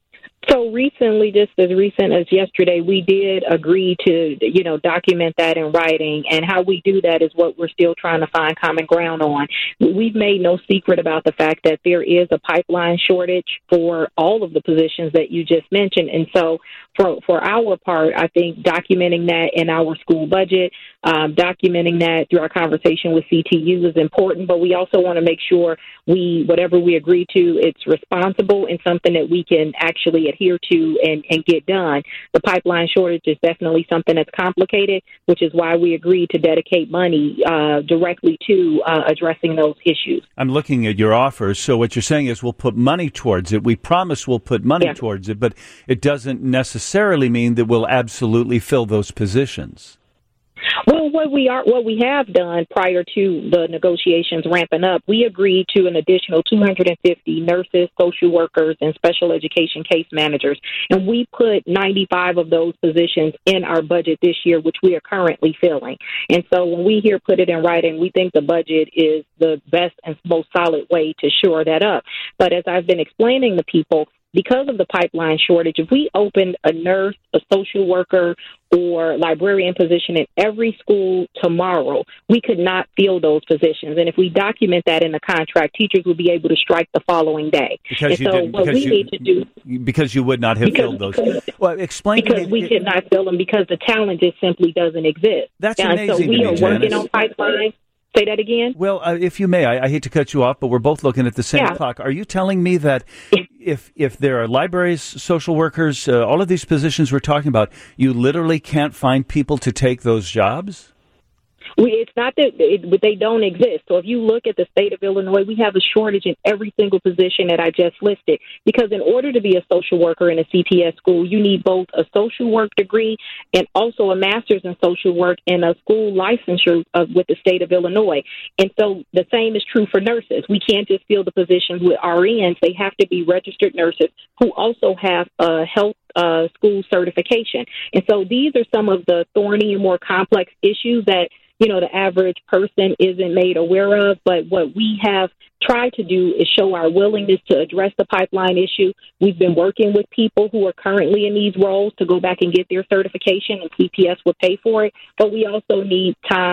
[SPEAKER 14] So recently, just as recent as yesterday, we did agree to, you know, document that in writing. And how we do that is what we're still trying to find common ground on. We've made no secret about the fact that there is a pipeline shortage for all of the positions that you just mentioned. And so for, for our part, I think documenting that in our school budget, um, documenting that through our conversation with C T U is important. But we also want to make sure we, whatever we agree to, it's responsible and something that we can actually adhere to and, and get done. The pipeline shortage is definitely something that's complicated, which is why we agreed to dedicate money uh, directly to uh, addressing those issues.
[SPEAKER 3] I'm looking at your offers. So what you're saying is we'll put money towards it. We promise we'll put money yeah. towards it, but it doesn't necessarily mean that we'll absolutely fill those positions.
[SPEAKER 14] Well, what we are, what we have done prior to the negotiations ramping up, we agreed to an additional two hundred fifty nurses, social workers, and special education case managers, and we put ninety-five of those positions in our budget this year, which we are currently filling. And so, when we hear put it in writing, we think the budget is the best and most solid way to shore that up. But as I've been explaining to people, because of the pipeline shortage, if we opened a nurse, a social worker, or librarian position in every school tomorrow, we could not fill those positions. And if we document that in the contract, teachers will be able to strike the following day.
[SPEAKER 3] Because
[SPEAKER 14] and
[SPEAKER 3] you
[SPEAKER 14] so
[SPEAKER 3] didn't,
[SPEAKER 14] what we
[SPEAKER 3] you,
[SPEAKER 14] need to do...
[SPEAKER 3] Because you would not have
[SPEAKER 14] because,
[SPEAKER 3] filled those. Well, explain
[SPEAKER 14] Because
[SPEAKER 3] to me,
[SPEAKER 14] we could not fill them because the talent just simply doesn't exist.
[SPEAKER 3] That's
[SPEAKER 14] and
[SPEAKER 3] amazing
[SPEAKER 14] so we
[SPEAKER 3] to me,
[SPEAKER 14] are
[SPEAKER 3] Janice.
[SPEAKER 14] working on pipelines. Say that again?
[SPEAKER 3] Well, uh, if you may, I, I hate to cut you off, but we're both looking at the same
[SPEAKER 14] yeah.
[SPEAKER 3] clock. Are you telling me that if if there are libraries, social workers, uh, all of these positions we're talking about, you literally can't find people to take those jobs?
[SPEAKER 14] We, it's not that it, they don't exist. So if you look at the state of Illinois, we have a shortage in every single position that I just listed. Because in order to be a social worker in a C P S school, you need both a social work degree and also a master's in social work and a school licensure of, with the state of Illinois. And so the same is true for nurses. We can't just fill the positions with R Ns. They have to be registered nurses who also have a health uh, school certification. And so these are some of the thorny and more complex issues that you know, the average person isn't made aware of. But what we have tried to do is show our willingness to address the pipeline issue. We've been working with people who are currently in these roles to go back and get their certification, and C P S will pay for it. But we also need time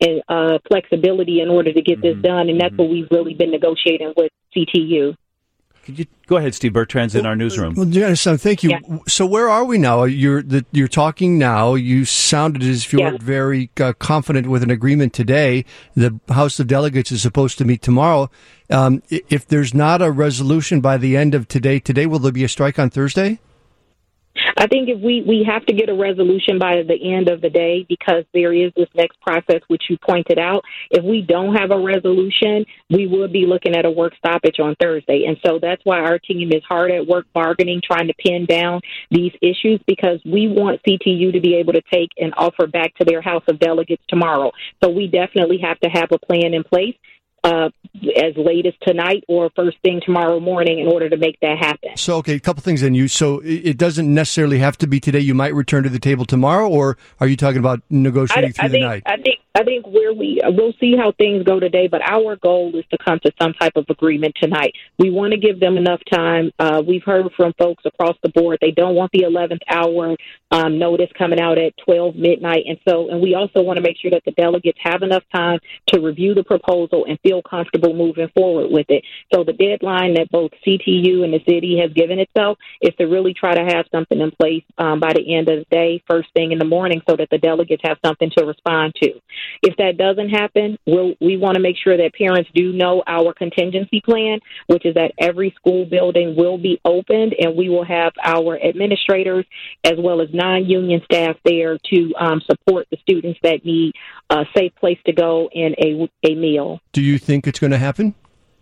[SPEAKER 14] and uh, flexibility in order to get
[SPEAKER 3] Mm-hmm.
[SPEAKER 14] this done, and that's what we've really been negotiating with C T U.
[SPEAKER 3] Could you go ahead, Steve Bertrand's in our newsroom.
[SPEAKER 6] Well, Janice, um, thank you.
[SPEAKER 14] Yeah.
[SPEAKER 6] So where are we now? You're the, you're talking now. You sounded as if you
[SPEAKER 14] Yeah.
[SPEAKER 6] were very uh, confident with an agreement today. The House of Delegates is supposed to meet tomorrow. Um, i- if there's not a resolution by the end of today, today will there be a strike on Thursday?
[SPEAKER 14] I think if we, we have to get a resolution by the end of the day because there is this next process, which you pointed out. If we don't have a resolution, we will be looking at a work stoppage on Thursday. And so that's why our team is hard at work bargaining, trying to pin down these issues because we want C T U to be able to take an offer back to their House of Delegates tomorrow. So we definitely have to have a plan in place. Uh, as late as tonight or first thing tomorrow morning in order to make that happen.
[SPEAKER 6] So, okay, a couple things then. You so it it doesn't necessarily have to be today. You might return to the table tomorrow, or are you talking about negotiating
[SPEAKER 14] I,
[SPEAKER 6] through
[SPEAKER 14] I
[SPEAKER 6] the
[SPEAKER 14] think,
[SPEAKER 6] night?
[SPEAKER 14] I think I think where we we'll see how things go today, but our goal is to come to some type of agreement tonight. We want to give them enough time. Uh, we've heard from folks across the board; they don't want the eleventh hour um, notice coming out at twelve midnight, and so and we also want to make sure that the delegates have enough time to review the proposal and feel comfortable moving forward with it. So the deadline that both C T U and the city has given itself is to really try to have something in place um, by the end of the day, first thing in the morning, so that the delegates have something to respond to. If that doesn't happen, we'll, we want to make sure that parents do know our contingency plan, which is that every school building will be opened and we will have our administrators as well as non-union staff there to um, support the students that need a safe place to go and a, a meal.
[SPEAKER 6] Do you think it's going to happen?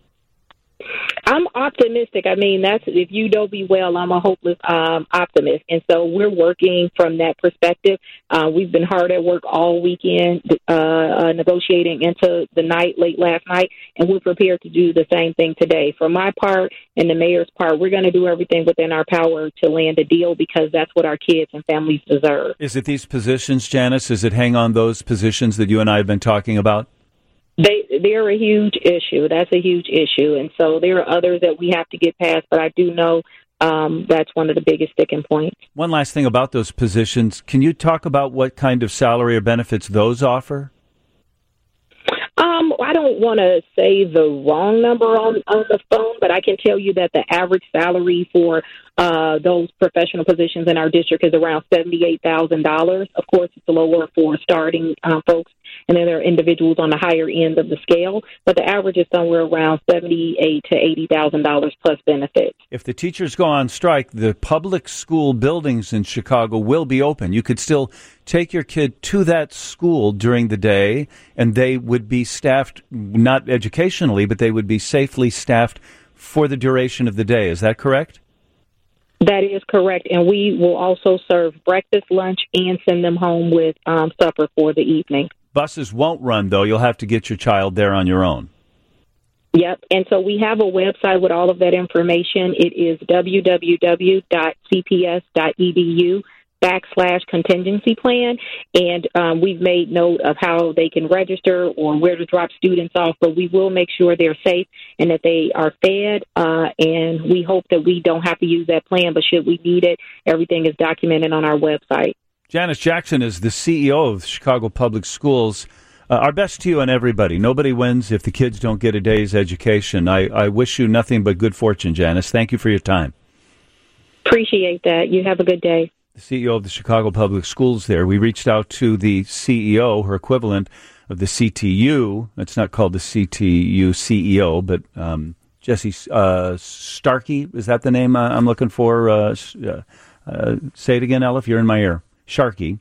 [SPEAKER 14] I'm optimistic. I mean, that's if you know me well, I'm a hopeless um, optimist. And so we're working from that perspective. Uh, we've been hard at work all weekend, uh, uh, negotiating into the night, late last night, and we're prepared to do the same thing today. For my part and the mayor's part, we're going to do everything within our power to land a deal because that's what our kids and families deserve.
[SPEAKER 3] Is it these positions, Janice? Is it hang on those positions that you and I have been talking about?
[SPEAKER 14] They, they're a huge issue. That's a huge issue. And so there are others that we have to get past, but I do know um, that's one of the biggest sticking points.
[SPEAKER 3] One last thing about those positions. Can you talk about what kind of salary or benefits those offer?
[SPEAKER 14] Um, I don't want to say the wrong number on, on the phone, but I can tell you that the average salary for uh, those professional positions in our district is around seventy-eight thousand dollars. Of course, it's lower for starting uh, folks, and then there are individuals on the higher end of the scale, but the average is somewhere around seventy-eight thousand to eighty thousand dollars plus benefits.
[SPEAKER 3] If the teachers go on strike, the public school buildings in Chicago will be open. You could still take your kid to that school during the day, and they would be staffed, not educationally, but they would be safely staffed for the duration of the day. Is that correct?
[SPEAKER 14] That is correct, and we will also serve breakfast, lunch, and send them home with um, supper for the evening.
[SPEAKER 3] Buses won't run, though. You'll have to get your child there on your own.
[SPEAKER 14] Yep, and so we have a website with all of that information. It is w w w dot c p s dot e d u backslash contingency plan, and um, we've made note of how they can register or where to drop students off, but we will make sure they're safe and that they are fed, uh, and we hope that we don't have to use that plan, but should we need it, everything is documented on our website.
[SPEAKER 3] Janice Jackson is the C E O of Chicago Public Schools. Uh, our best to you and everybody. Nobody wins if the kids don't get a day's education. I, I wish you nothing but good fortune, Janice. Thank you for your time.
[SPEAKER 14] Appreciate that. You have a good day.
[SPEAKER 3] The C E O of the Chicago Public Schools there. We reached out to the C E O, her equivalent of the C T U. It's not called the C T U C E O, but um, Jesse uh, Starkey. Is that the name uh, I'm looking for? Uh, uh, say it again, Ella, if you're in my ear. Sharkey.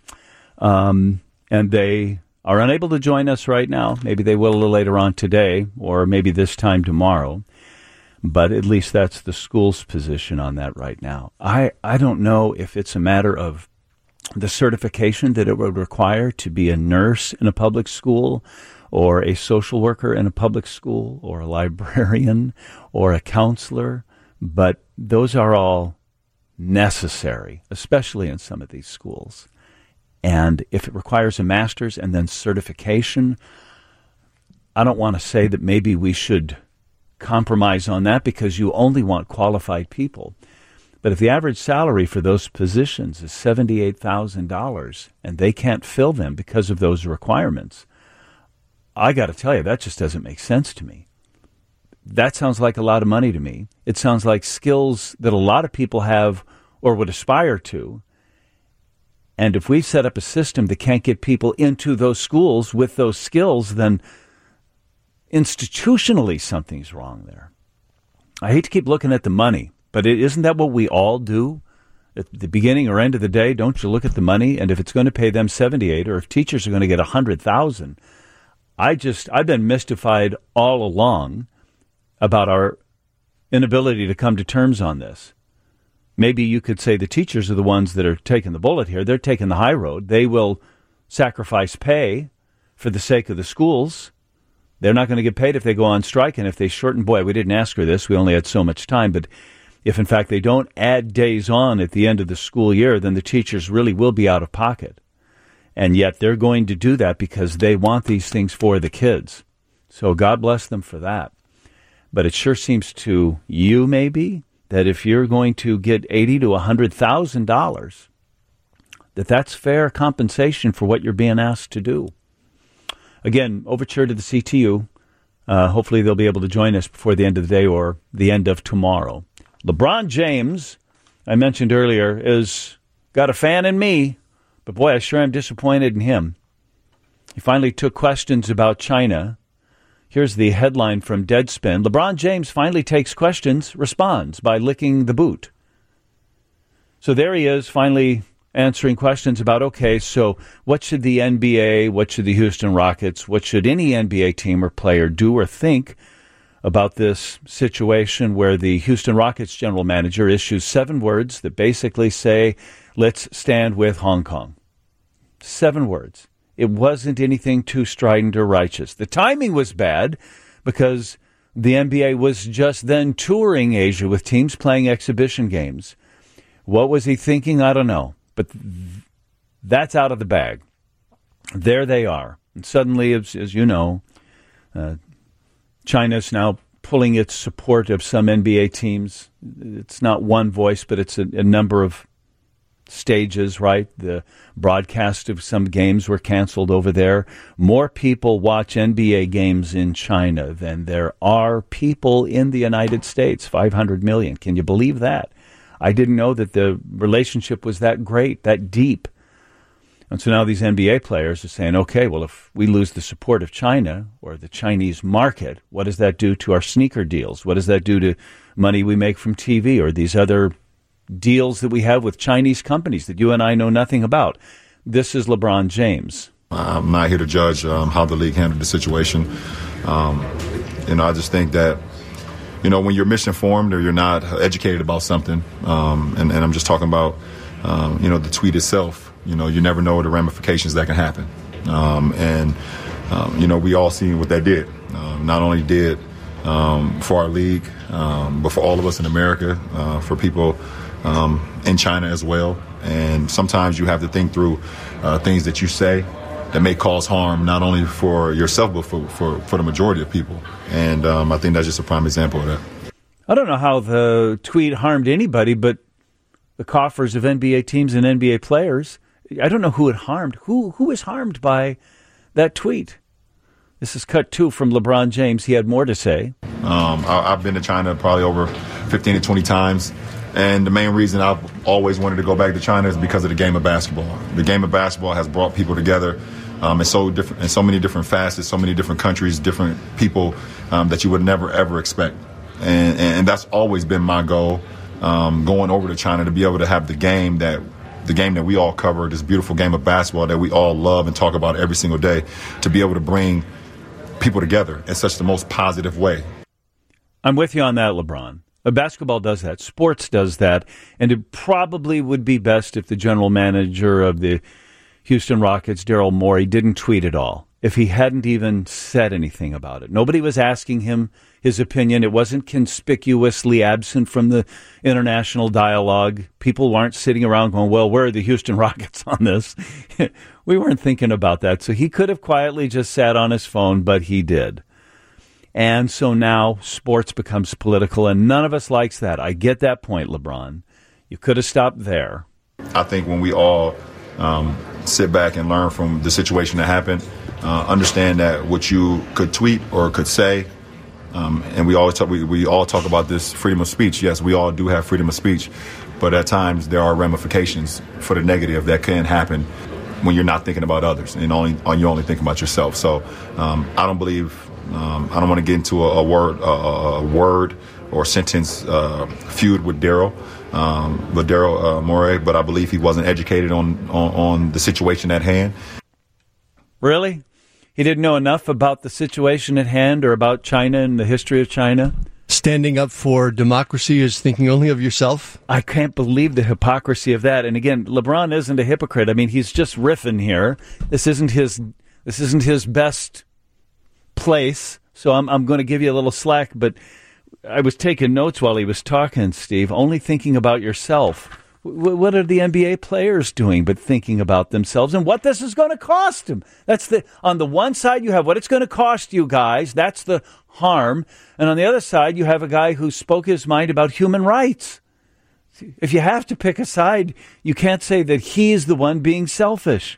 [SPEAKER 3] Um, and they are unable to join us right now. Maybe they will a little later on today, or maybe this time tomorrow. But at least that's the school's position on that right now. I, I don't know if it's a matter of the certification that it would require to be a nurse in a public school, or a social worker in a public school, or a librarian, or a counselor. But those are all necessary, especially in some of these schools. And if it requires a master's and then certification, I don't want to say that maybe we should compromise on that because you only want qualified people. But if the average salary for those positions is seventy-eight thousand dollars and they can't fill them because of those requirements, I got to tell you, that just doesn't make sense to me. That sounds like a lot of money to me. It sounds like skills that a lot of people have or would aspire to. And if we set up a system that can't get people into those schools with those skills, then institutionally something's wrong there. I hate to keep looking at the money, but it, isn't that what we all do? At the beginning or end of the day, don't you look at the money? And if it's going to pay them seventy-eight, or if teachers are going to get one hundred thousand, I just, I've been mystified all along about our inability to come to terms on this. Maybe you could say the teachers are the ones that are taking the bullet here. They're taking the high road. They will sacrifice pay for the sake of the schools. They're not going to get paid if they go on strike. And if they shorten, boy, we didn't ask for this. We only had so much time. But if, in fact, they don't add days on at the end of the school year, then the teachers really will be out of pocket. And yet they're going to do that because they want these things for the kids. So God bless them for that. But it sure seems to you, maybe, that if you're going to get eighty thousand to one hundred thousand dollars, that that's fair compensation for what you're being asked to do. Again, overture to the C T U. Uh, hopefully they'll be able to join us before the end of the day or the end of tomorrow. LeBron James, I mentioned earlier, is got a fan in me, but boy, I sure am disappointed in him. He finally took questions about China. Here's the headline from Deadspin. LeBron James finally takes questions, responds by licking the boot. So there he is, finally answering questions about, okay, so what should the N B A, what should the Houston Rockets, what should any N B A team or player do or think about this situation where the Houston Rockets general manager issues seven words that basically say, let's stand with Hong Kong. Seven words. It wasn't anything too strident or righteous. The timing was bad because the N B A was just then touring Asia with teams playing exhibition games. What was he thinking? I don't know. But th- that's out of the bag. There they are. And suddenly, as, as you know, uh, China's now pulling its support of some N B A teams. It's not one voice, but it's a, a number of stages, right? The broadcast of some games were canceled over there. More people watch N B A games in China than there are people in the United States, five hundred million. Can you believe that? I didn't know that the relationship was that great, that deep. And so now these N B A players are saying, okay, well, if we lose the support of China or the Chinese market, what does that do to our sneaker deals? What does that do to money we make from T V or these other deals that we have with Chinese companies that you and I know nothing about? This is LeBron James.
[SPEAKER 15] I'm not here to judge um, how the league handled the situation. Um, you know, I just think that, you know, when you're misinformed or you're not educated about something, um, and, and I'm just talking about, um, you know, the tweet itself, you know, you never know the ramifications that can happen. Um, and, um, you know, we all seen what that did. Um, not only did um, for our league, um, but for all of us in America, uh, for people Um, in China as well. And sometimes you have to think through uh, things that you say that may cause harm, not only for yourself, but for, for, for the majority of people. And um, I think that's just a prime example of that.
[SPEAKER 3] I don't know how the tweet harmed anybody, but the coffers of N B A teams and N B A players, I don't know who it harmed. Who Who is harmed by that tweet? This is cut two from LeBron James. He had more to say.
[SPEAKER 15] Um, I, I've been to China probably over fifteen to twenty times. And the main reason I've always wanted to go back to China is because of the game of basketball. The game of basketball has brought people together um, in so different, in so many different facets, so many different countries, different people um, that you would never ever expect. And, and that's always been my goal, um, going over to China, to be able to have the game that the game that we all cover, this beautiful game of basketball that we all love and talk about every single day, to be able to bring people together in such the most positive way.
[SPEAKER 3] I'm with you on that, LeBron. Uh, basketball does that. Sports does that. And it probably would be best if the general manager of the Houston Rockets, Daryl Morey, didn't tweet at all. If he hadn't even said anything about it. Nobody was asking him his opinion. It wasn't conspicuously absent from the international dialogue. People weren't sitting around going, well, where are the Houston Rockets on this? We weren't thinking about that. So he could have quietly just sat on his phone, but he did. And so now sports becomes political, and none of us likes that. I get that point, LeBron. You could have stopped there.
[SPEAKER 15] I think when we all um, sit back and learn from the situation that happened, uh, understand that what you could tweet or could say, um, and we always talk, we, we all talk about this freedom of speech. Yes, we all do have freedom of speech, but at times there are ramifications for the negative that can happen when you're not thinking about others and only you're only thinking about yourself. So um, I don't believe um, I don't want to get into a, a word a, a word or sentence uh, feud with Daryl um, with Daryl uh, Morey, but I believe he wasn't educated on, on on the situation at hand.
[SPEAKER 3] Really? He didn't know enough about the situation at hand or about China and the history of China?
[SPEAKER 6] Standing up for democracy is thinking only of yourself?
[SPEAKER 3] I can't believe the hypocrisy of that. And again, LeBron isn't a hypocrite. I mean, he's just riffing here. This isn't his this isn't his best place, so I'm I'm going to give you a little slack, but I was taking notes while he was talking, Steve, only thinking about yourself. W- what are the N B A players doing but thinking about themselves and what this is going to cost them? That's the on the one side you have what it's going to cost you guys. That's the harm. And on the other side you have a guy who spoke his mind about human rights. If you have to pick a side, you can't say that he's the one being selfish.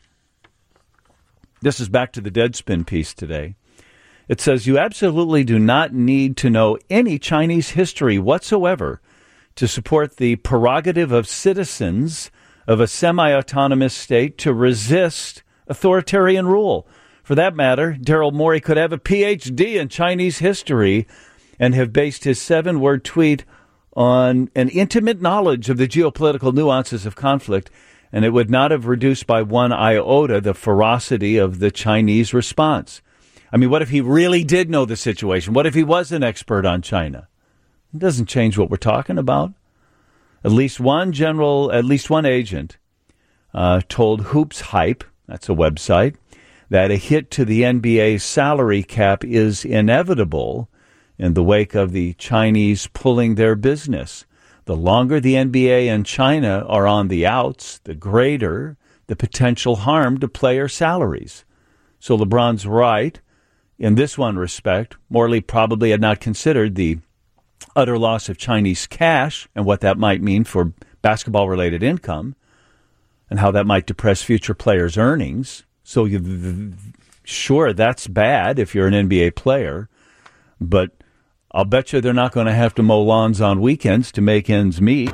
[SPEAKER 3] This is back to the Deadspin piece today. It says you absolutely do not need to know any Chinese history whatsoever to support the prerogative of citizens of a semi-autonomous state to resist authoritarian rule. For that matter, Daryl Morey could have a P H D in Chinese history and have based his seven-word tweet on an intimate knowledge of the geopolitical nuances of conflict, and it would not have reduced by one iota the ferocity of the Chinese response. I mean, what if he really did know the situation? What if he was an expert on China? It doesn't change what we're talking about. At least one general, at least one agent uh, told Hoops Hype, that's a website, that a hit to the N B A's salary cap is inevitable in the wake of the Chinese pulling their business. The longer the N B A and China are on the outs, the greater the potential harm to player salaries. So LeBron's right. In this one respect, Morley probably had not considered the utter loss of Chinese cash and what that might mean for basketball-related income and how that might depress future players' earnings. So, you, sure, that's bad if you're an N B A player, but I'll bet you they're not going to have to mow lawns on weekends to make ends meet.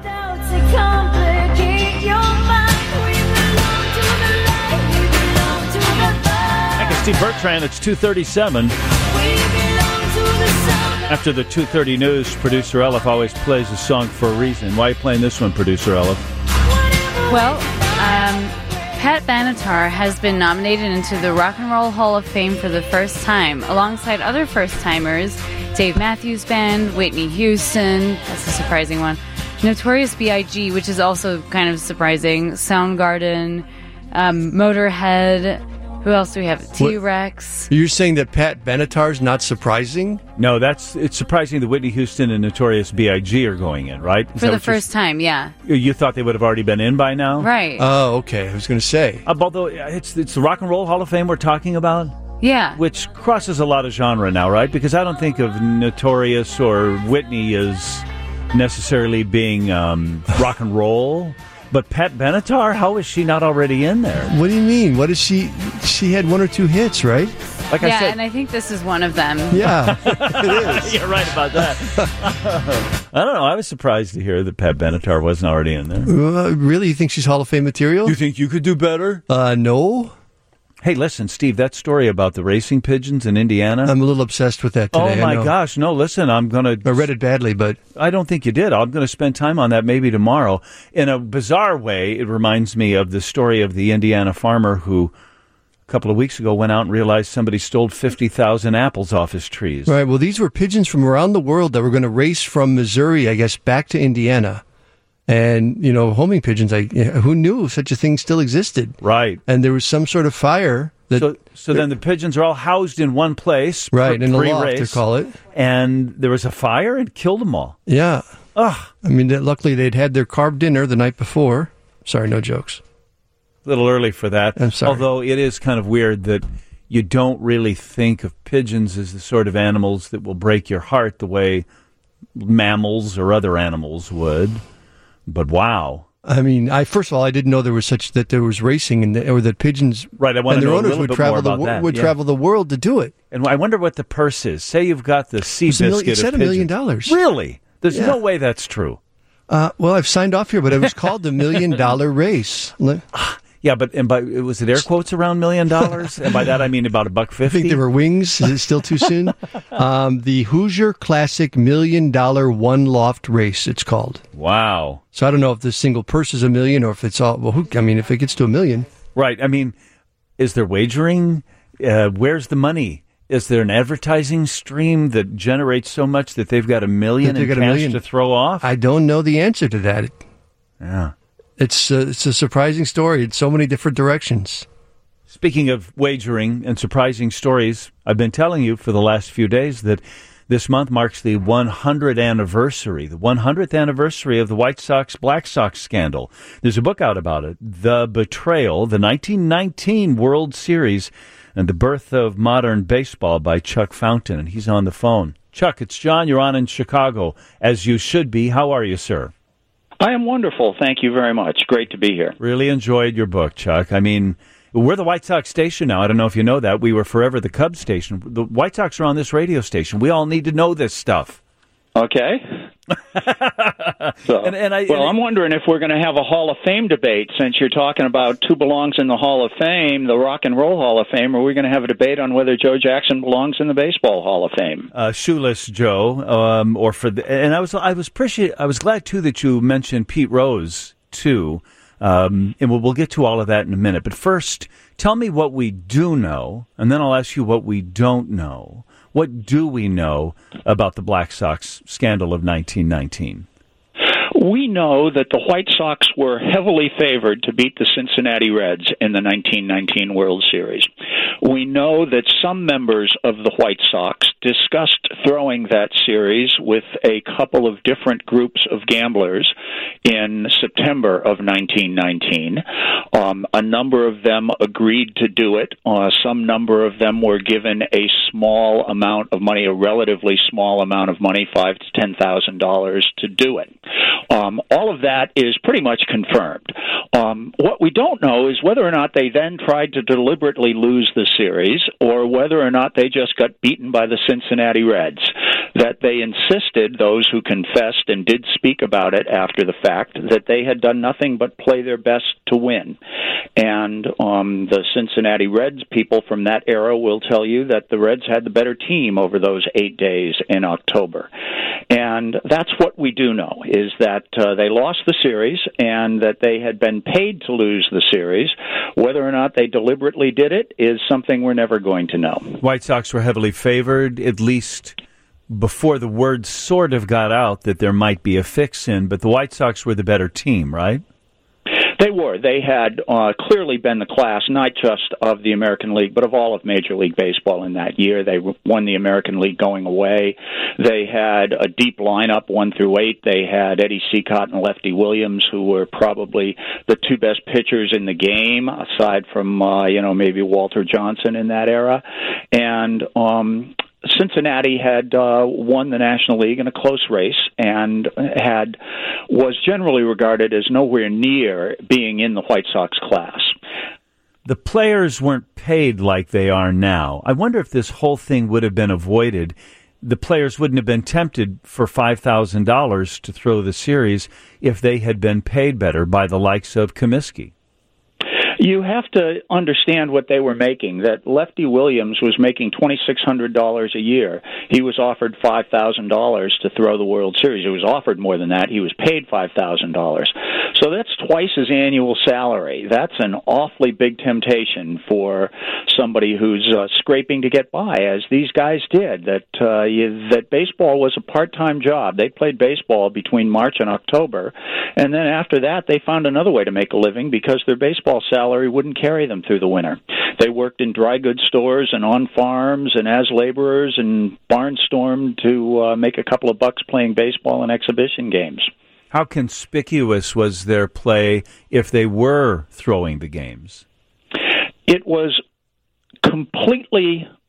[SPEAKER 3] Steve Bertrand, it's two thirty-seven. After the two thirty news, producer Elif always plays a song for a reason. Why are you playing this one, producer Elif?
[SPEAKER 16] Well, um, Pat Benatar has been nominated into the Rock and Roll Hall of Fame for the first time, alongside other first-timers, Dave Matthews Band, Whitney Houston, that's a surprising one, Notorious B I G, which is also kind of surprising, Soundgarden, um, Motorhead. Who else do we have? T-Rex.
[SPEAKER 6] You're saying that Pat Benatar's not surprising?
[SPEAKER 3] No, that's it's surprising that Whitney Houston and Notorious B I G are going in, right? Is
[SPEAKER 16] For the first time, yeah.
[SPEAKER 3] You thought they would have already been in by now?
[SPEAKER 16] Right.
[SPEAKER 6] Oh, okay. I was going to say.
[SPEAKER 3] Uh, although it's, it's the Rock and Roll Hall of Fame we're talking about?
[SPEAKER 16] Yeah.
[SPEAKER 3] Which crosses a lot of genre now, right? Because I don't think of Notorious or Whitney as necessarily being um, rock and roll. But Pat Benatar, how is she not already in there?
[SPEAKER 6] What do you mean? What is she? She had one or two hits, right?
[SPEAKER 3] Like
[SPEAKER 16] yeah,
[SPEAKER 3] I said,
[SPEAKER 16] and I think this is one of them.
[SPEAKER 6] Yeah, it is.
[SPEAKER 3] You're right about that. I don't know. I was surprised to hear that Pat Benatar wasn't already in there.
[SPEAKER 6] Uh, really? You think she's Hall of Fame material?
[SPEAKER 3] You think you could do better?
[SPEAKER 6] Uh, no.
[SPEAKER 3] Hey, listen, Steve, that story about the racing pigeons in Indiana.
[SPEAKER 6] I'm a little obsessed with that today.
[SPEAKER 3] Oh, my gosh. No, listen, I'm going to...
[SPEAKER 6] I read it badly, but...
[SPEAKER 3] I don't think you did. I'm going to spend time on that maybe tomorrow. In a bizarre way, it reminds me of the story of the Indiana farmer who a couple of weeks ago went out and realized somebody stole fifty thousand apples off his trees.
[SPEAKER 6] Right. Well, these were pigeons from around the world that were going to race from Missouri, I guess, back to Indiana. And, you know, homing pigeons, I, who knew such a thing still existed?
[SPEAKER 3] Right.
[SPEAKER 6] And there was some sort of fire... That,
[SPEAKER 3] so, so then the pigeons are all housed in one place,
[SPEAKER 6] right? In a loft,
[SPEAKER 3] race,
[SPEAKER 6] they call it.
[SPEAKER 3] And there was a fire and killed them all.
[SPEAKER 6] Yeah.
[SPEAKER 3] Ugh.
[SPEAKER 6] I mean, luckily they'd had their carved dinner the night before. Sorry, no jokes.
[SPEAKER 3] A little early for that.
[SPEAKER 6] I'm sorry.
[SPEAKER 3] Although it is kind of weird that you don't really think of pigeons as the sort of animals that will break your heart the way mammals or other animals would. But wow.
[SPEAKER 6] I mean, I first of all, I didn't know there was such that there was racing and the, or that pigeons
[SPEAKER 3] right. I want
[SPEAKER 6] and
[SPEAKER 3] to
[SPEAKER 6] their
[SPEAKER 3] know
[SPEAKER 6] owners
[SPEAKER 3] a little
[SPEAKER 6] would
[SPEAKER 3] bit
[SPEAKER 6] travel
[SPEAKER 3] more
[SPEAKER 6] the
[SPEAKER 3] about that.
[SPEAKER 6] would
[SPEAKER 3] Yeah.
[SPEAKER 6] travel the world to do it.
[SPEAKER 3] And I wonder what the purse is. Say you've got the sea
[SPEAKER 6] It's a million-
[SPEAKER 3] biscuit.
[SPEAKER 6] it said
[SPEAKER 3] of
[SPEAKER 6] a million
[SPEAKER 3] pigeons.
[SPEAKER 6] dollars.
[SPEAKER 3] Really? There's
[SPEAKER 6] Yeah.
[SPEAKER 3] no way that's true.
[SPEAKER 6] Uh, well, I've signed off here, but it was called the Million Dollar Race. Li-
[SPEAKER 3] Yeah, but and by was it air quotes around million dollars? And by that I mean about a buck
[SPEAKER 6] I
[SPEAKER 3] fifty.
[SPEAKER 6] think there were wings. Is it still too soon? um, the Hoosier Classic Million Dollar One Loft Race, it's called.
[SPEAKER 3] Wow.
[SPEAKER 6] So I don't know if the single purse is a million or if it's all. Well, who, I mean, if it gets to a million,
[SPEAKER 3] Right. I mean, is there wagering? Uh, where's the money? Is there an advertising stream that generates so much that they've got a million
[SPEAKER 6] That they've
[SPEAKER 3] in
[SPEAKER 6] got a
[SPEAKER 3] cash
[SPEAKER 6] million.
[SPEAKER 3] to throw off?
[SPEAKER 6] I don't know the answer to that.
[SPEAKER 3] Yeah.
[SPEAKER 6] It's uh, it's a surprising story in so many different directions.
[SPEAKER 3] Speaking of wagering and surprising stories, I've been telling you for the last few days that this month marks the one hundredth anniversary, the one hundredth anniversary of the White Sox Black Sox scandal. There's a book out about it, The Betrayal, the nineteen nineteen World Series, and the Birth of Modern Baseball by Chuck Fountain, and he's on the phone. Chuck, it's John. You're on in Chicago, as you should be. How are you, sir?
[SPEAKER 17] I am wonderful. Thank you very much. Great to be here.
[SPEAKER 3] Really enjoyed your book, Chuck. I mean, we're the White Sox station now. I don't know if you know that. We were forever the Cubs station. The White Sox are on this radio station. We all need to know this stuff.
[SPEAKER 17] Okay. so,
[SPEAKER 3] and, and I,
[SPEAKER 17] well,
[SPEAKER 3] and
[SPEAKER 17] I'm wondering if we're going to have a Hall of Fame debate, since you're talking about who belongs in the Hall of Fame, the Rock and Roll Hall of Fame, or we're going to have a debate on whether Joe Jackson belongs in the Baseball Hall of Fame.
[SPEAKER 3] Uh, Shoeless Joe, um, or for the, and I was I was appreciate I was glad too that you mentioned Pete Rose too, um, and we'll, we'll get to all of that in a minute. But first, tell me what we do know, and then I'll ask you what we don't know. What do we know about the Black Sox scandal of nineteen nineteen?
[SPEAKER 17] We know that the White Sox were heavily favored to beat the Cincinnati Reds in the nineteen nineteen World Series. We know that some members of the White Sox discussed throwing that series with a couple of different groups of gamblers in September of nineteen nineteen. Um, a number of them agreed to do it. Uh, some number of them were given a small amount of money, a relatively small amount of money, five to ten thousand dollars, to do it. Um, all of that is pretty much confirmed. Um, what we don't know is whether or not they then tried to deliberately lose the series, or whether or not they just got beaten by the Cincinnati Reds. That they insisted, those who confessed and did speak about it after the fact, that they had done nothing but play their best to win. And um, the Cincinnati Reds people from that era will tell you that the Reds had the better team over those eight days in October. And that's what we do know, is that uh, they lost the series and that they had been paid to lose the series. Whether or not they deliberately did it is something we're never going to know.
[SPEAKER 3] White Sox were heavily favored, at least before the word sort of got out that there might be a fix-in, but the White Sox were the better team, right?
[SPEAKER 17] They were. They had uh, clearly been the class, not just of the American League, but of all of Major League Baseball in that year. They won the American League going away. They had a deep lineup, one through eight. They had Eddie Seacott and Lefty Williams, who were probably the two best pitchers in the game, aside from, uh, you know, maybe Walter Johnson in that era. And um Cincinnati had uh, won the National League in a close race and had was generally regarded as nowhere near being in the White Sox class.
[SPEAKER 3] The players weren't paid like they are now. I wonder if this whole thing would have been avoided. The players wouldn't have been tempted for five thousand dollars to throw the series if they had been paid better by the likes of Comiskey.
[SPEAKER 17] You have to understand what they were making, that Lefty Williams was making twenty-six hundred dollars a year. He was offered five thousand dollars to throw the World Series. He was offered more than that. He was paid five thousand dollars. So that's twice his annual salary. That's an awfully big temptation for somebody who's uh, scraping to get by, as these guys did, that uh, you, that baseball was a part-time job. They played baseball between March and October, and then after that they found another way to make a living because their baseball salary wouldn't carry them through the winter. They worked in dry goods stores and on farms and as laborers and barnstormed to uh, make a couple of bucks playing baseball in exhibition games.
[SPEAKER 3] How conspicuous was their play if they were throwing the games?
[SPEAKER 17] It was completely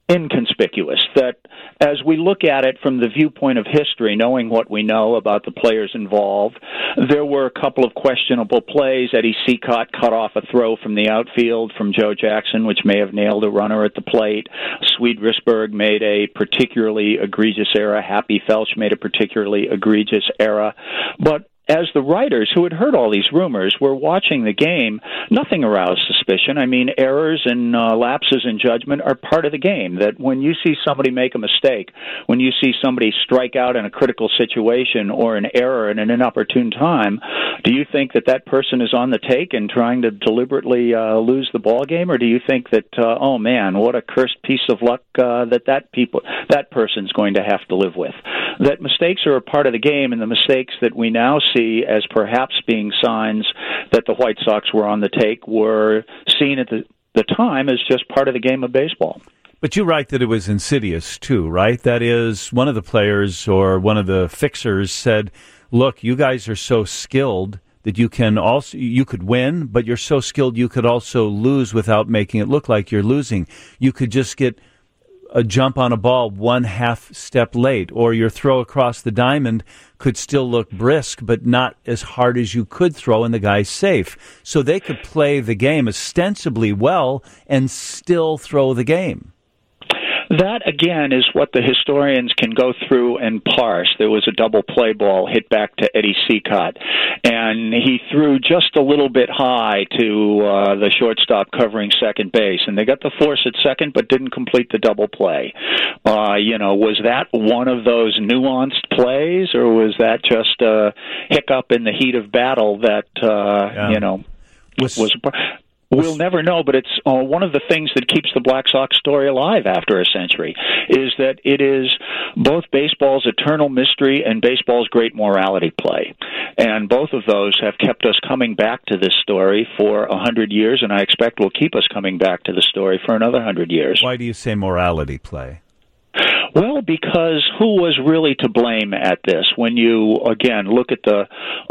[SPEAKER 17] inconspicuous, that as we look at it from the viewpoint of history, knowing what we know about the players involved, there were a couple of questionable plays. Eddie Seacott cut off a throw from the outfield from Joe Jackson, which may have nailed a runner at the plate. Swede Risberg made a particularly egregious error. Happy Felsch made a particularly egregious error. But as the writers who had heard all these rumors were watching the game, nothing aroused suspicion. I mean, errors and uh, lapses in judgment are part of the game. That when you see somebody make a mistake, when you see somebody strike out in a critical situation or an error in an inopportune time, do you think that that person is on the take and trying to deliberately uh, lose the ball game, or do you think that, uh, oh man, what a cursed piece of luck uh, that that people that person's going to have to live with? That mistakes are a part of the game, and the mistakes that we now see see as perhaps being signs that the White Sox were on the take were seen at the, the time as just part of the game of baseball.
[SPEAKER 3] But you write that it was insidious, too, right? That is, one of the players or one of the fixers said, look, you guys are so skilled that you can also you could win, but you're so skilled you could also lose without making it look like you're losing. You could just get a jump on a ball one half step late, or your throw across the diamond could still look brisk, but not as hard as you could throw, and the guy's safe. So they could play the game ostensibly well and still throw the game.
[SPEAKER 17] That, again, is what the historians can go through and parse. There was a double play ball hit back to Eddie Seacott, and he threw just a little bit high to uh, the shortstop covering second base, and they got the force at second but didn't complete the double play. Uh, you know, was that one of those nuanced plays, or was that just a hiccup in the heat of battle that, uh, yeah. you know, was... was We'll never know, but it's uh, one of the things that keeps the Black Sox story alive after a century, is that it is both baseball's eternal mystery and baseball's great morality play. And both of those have kept us coming back to this story for a hundred years, and I expect will keep us coming back to the story for another hundred years.
[SPEAKER 3] Why do you say morality play?
[SPEAKER 17] Well, because who was really to blame at this? When you, again, look at the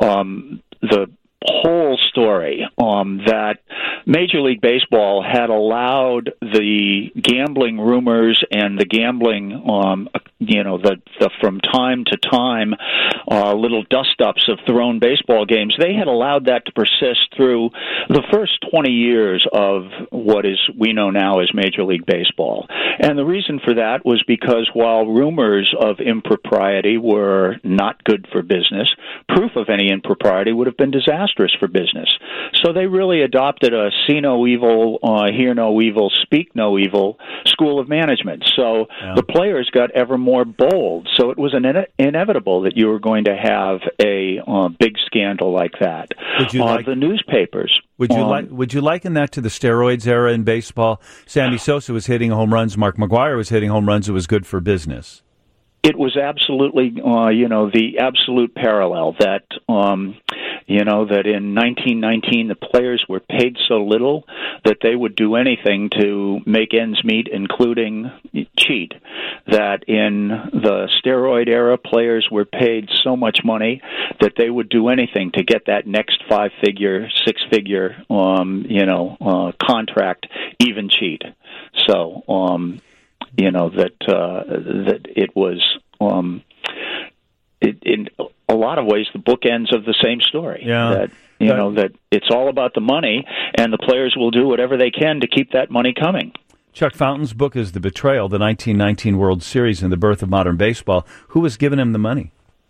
[SPEAKER 17] um, the whole story, um, that Major League Baseball had allowed the gambling rumors and the gambling, um, you know, the, the from time to time uh, little dust-ups of thrown baseball games, they had allowed that to persist through the first twenty years of what is we know now as Major League Baseball. And the reason for that was because while rumors of impropriety were not good for business, proof of any impropriety would have been disastrous for business. So they really adopted a see no evil, uh, hear no evil, speak no evil school of management. So yeah. the players got ever more bold. So it was an ine- inevitable that you were going to have a uh, big scandal like that.
[SPEAKER 3] Would you
[SPEAKER 17] uh,
[SPEAKER 3] like-
[SPEAKER 17] the newspapers.
[SPEAKER 3] Would you
[SPEAKER 17] um,
[SPEAKER 3] like? Would you liken that to the steroids era in baseball? Sammy Sosa was hitting home runs. Mark McGwire was hitting home runs. It was good for business.
[SPEAKER 17] It was absolutely, uh, you know, the absolute parallel that, um, you know, that in nineteen nineteen the players were paid so little that they would do anything to make ends meet, including cheat. That in the steroid era, players were paid so much money that they would do anything to get that next five-figure, six-figure, um, you know, uh, contract, even cheat. So, um You know, that uh, that it was, um, it, in a lot of ways, the bookends of the same story.
[SPEAKER 3] Yeah.
[SPEAKER 17] That, you that, know, that it's all about the money, and the players will do whatever they can to keep that money coming.
[SPEAKER 3] Chuck Fountain's book is The Betrayal, the nineteen nineteen World Series and the Birth of Modern Baseball. Who was giving him the money?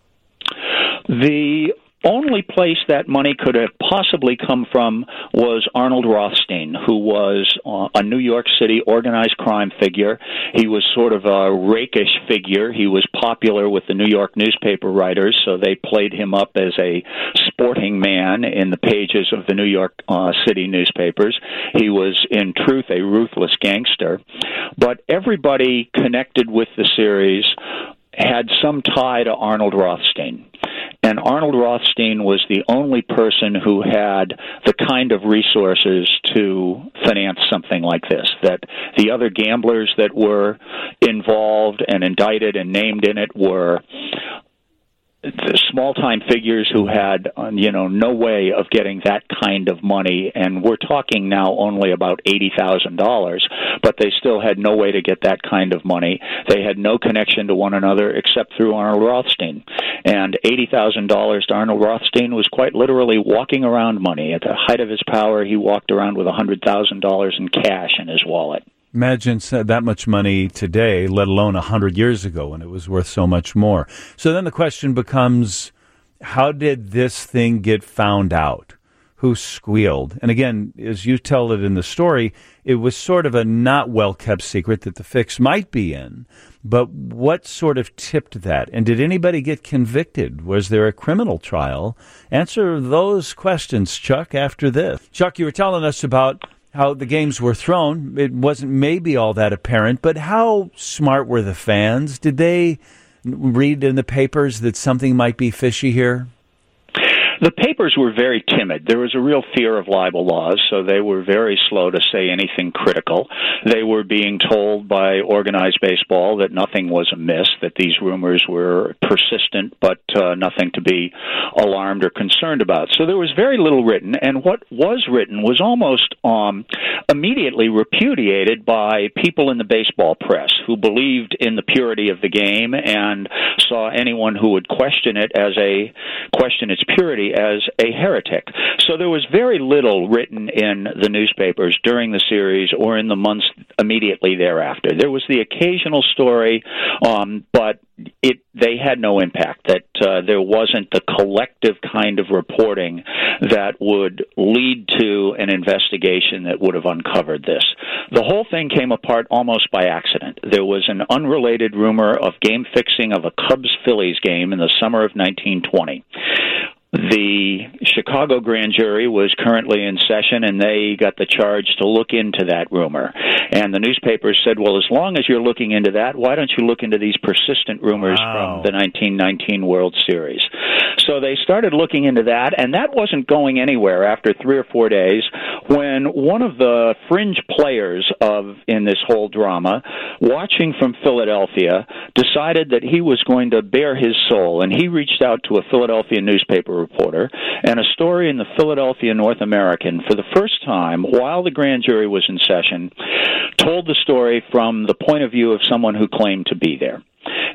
[SPEAKER 17] The only place that money could have possibly come from was Arnold Rothstein, who was uh, a New York City organized crime figure. He was sort of a rakish figure. He was popular with the New York newspaper writers, so they played him up as a sporting man in the pages of the New York uh, City newspapers. He was, in truth, a ruthless gangster. But everybody connected with the series had some tie to Arnold Rothstein. And Arnold Rothstein was the only person who had the kind of resources to finance something like this, that the other gamblers that were involved and indicted and named in it were small-time figures who had, you know, no way of getting that kind of money, and we're talking now only about eighty thousand dollars, but they still had no way to get that kind of money. They had no connection to one another except through Arnold Rothstein. And eighty thousand dollars to Arnold Rothstein was quite literally walking around money. At the height of his power, he walked around with one hundred thousand dollars in cash in his wallet.
[SPEAKER 3] Imagine that much money today, let alone one hundred years ago when it was worth so much more. So then the question becomes, how did this thing get found out? Who squealed? And again, as you tell it in the story, it was sort of a not well-kept secret that the fix might be in. But what sort of tipped that? And did anybody get convicted? Was there a criminal trial? Answer those questions, Chuck, after this. Chuck, you were telling us about how the games were thrown. It wasn't maybe all that apparent, but how smart were the fans? Did they read in the papers that something might be fishy here?
[SPEAKER 17] The papers were very timid. There was a real fear of libel laws, so they were very slow to say anything critical. They were being told by organized baseball that nothing was amiss, that these rumors were persistent, but uh, nothing to be alarmed or concerned about. So there was very little written, and what was written was almost um, immediately repudiated by people in the baseball press who believed in the purity of the game and saw anyone who would question it as a question its purity as a heretic. So there was very little written in the newspapers during the series or in the months immediately thereafter. There was the occasional story, um, but it they had no impact, that uh, there wasn't the collective kind of reporting that would lead to an investigation that would have uncovered this. The whole thing came apart almost by accident. There was an unrelated rumor of game fixing of a Cubs-Phillies game in the summer of nineteen twenty. The Chicago grand jury was currently in session, and they got the charge to look into that rumor. And the newspapers said, well, as long as you're looking into that, why don't you look into these persistent rumors
[SPEAKER 3] Wow.
[SPEAKER 17] from the nineteen nineteen World Series? So they started looking into that, and that wasn't going anywhere after three or four days when one of the fringe players of in this whole drama, watching from Philadelphia, decided that he was going to bare his soul, and he reached out to a Philadelphia newspaper reporter, and a story in the Philadelphia North American, for the first time, while the grand jury was in session, told the story from the point of view of someone who claimed to be there.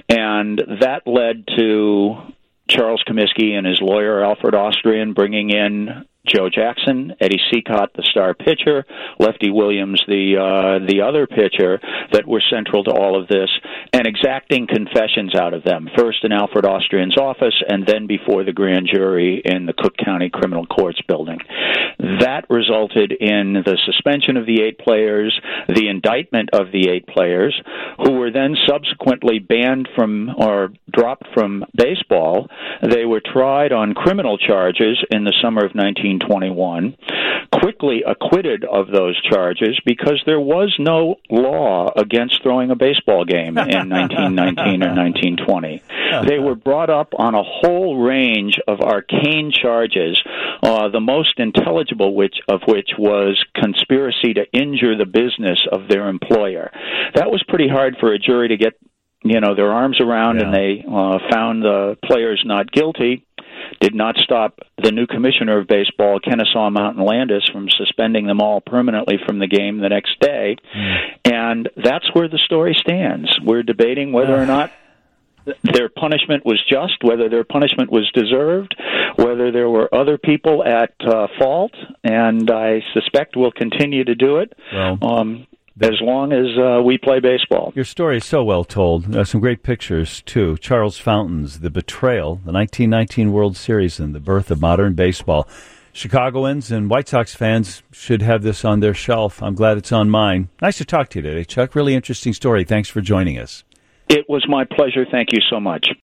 [SPEAKER 17] And that led to Charles Comiskey and his lawyer, Alfred Austrian, bringing in Joe Jackson, Eddie Seacott, the star pitcher, Lefty Williams, the uh, the other pitcher, that were central to all of this, and exacting confessions out of them, first in Alfred Austrian's office and then before the grand jury in the Cook County Criminal Courts building. That resulted in the suspension of the eight players, the indictment of the eight players, who were then subsequently banned from or dropped from baseball. They were tried on criminal charges in the summer of nineteen twenty-one, quickly acquitted of those charges because there was no law against throwing a baseball game in nineteen nineteen or nineteen twenty. They were brought up on a whole range of arcane charges, uh, the most intelligible which of which was conspiracy to injure the business of their employer. That was pretty hard for a jury to get, you know, their arms around, yeah. and they uh, found the players not guilty. Did not stop the new commissioner of baseball, Kennesaw Mountain Landis, from suspending them all permanently from the game the next day. Mm. And that's where the story stands. We're debating whether uh. or not their punishment was just, whether their punishment was deserved, whether there were other people at uh, fault, and I suspect we'll continue to do it. Well. Um, As long as uh, we play baseball.
[SPEAKER 3] Your story is so well told. Uh, some great pictures, too. Charles Fountain's The Betrayal, the nineteen nineteen World Series, and the birth of modern baseball. Chicagoans and White Sox fans should have this on their shelf. I'm glad it's on mine. Nice to talk to you today, Chuck. Really interesting story. Thanks for joining us.
[SPEAKER 17] It was my pleasure. Thank you so much.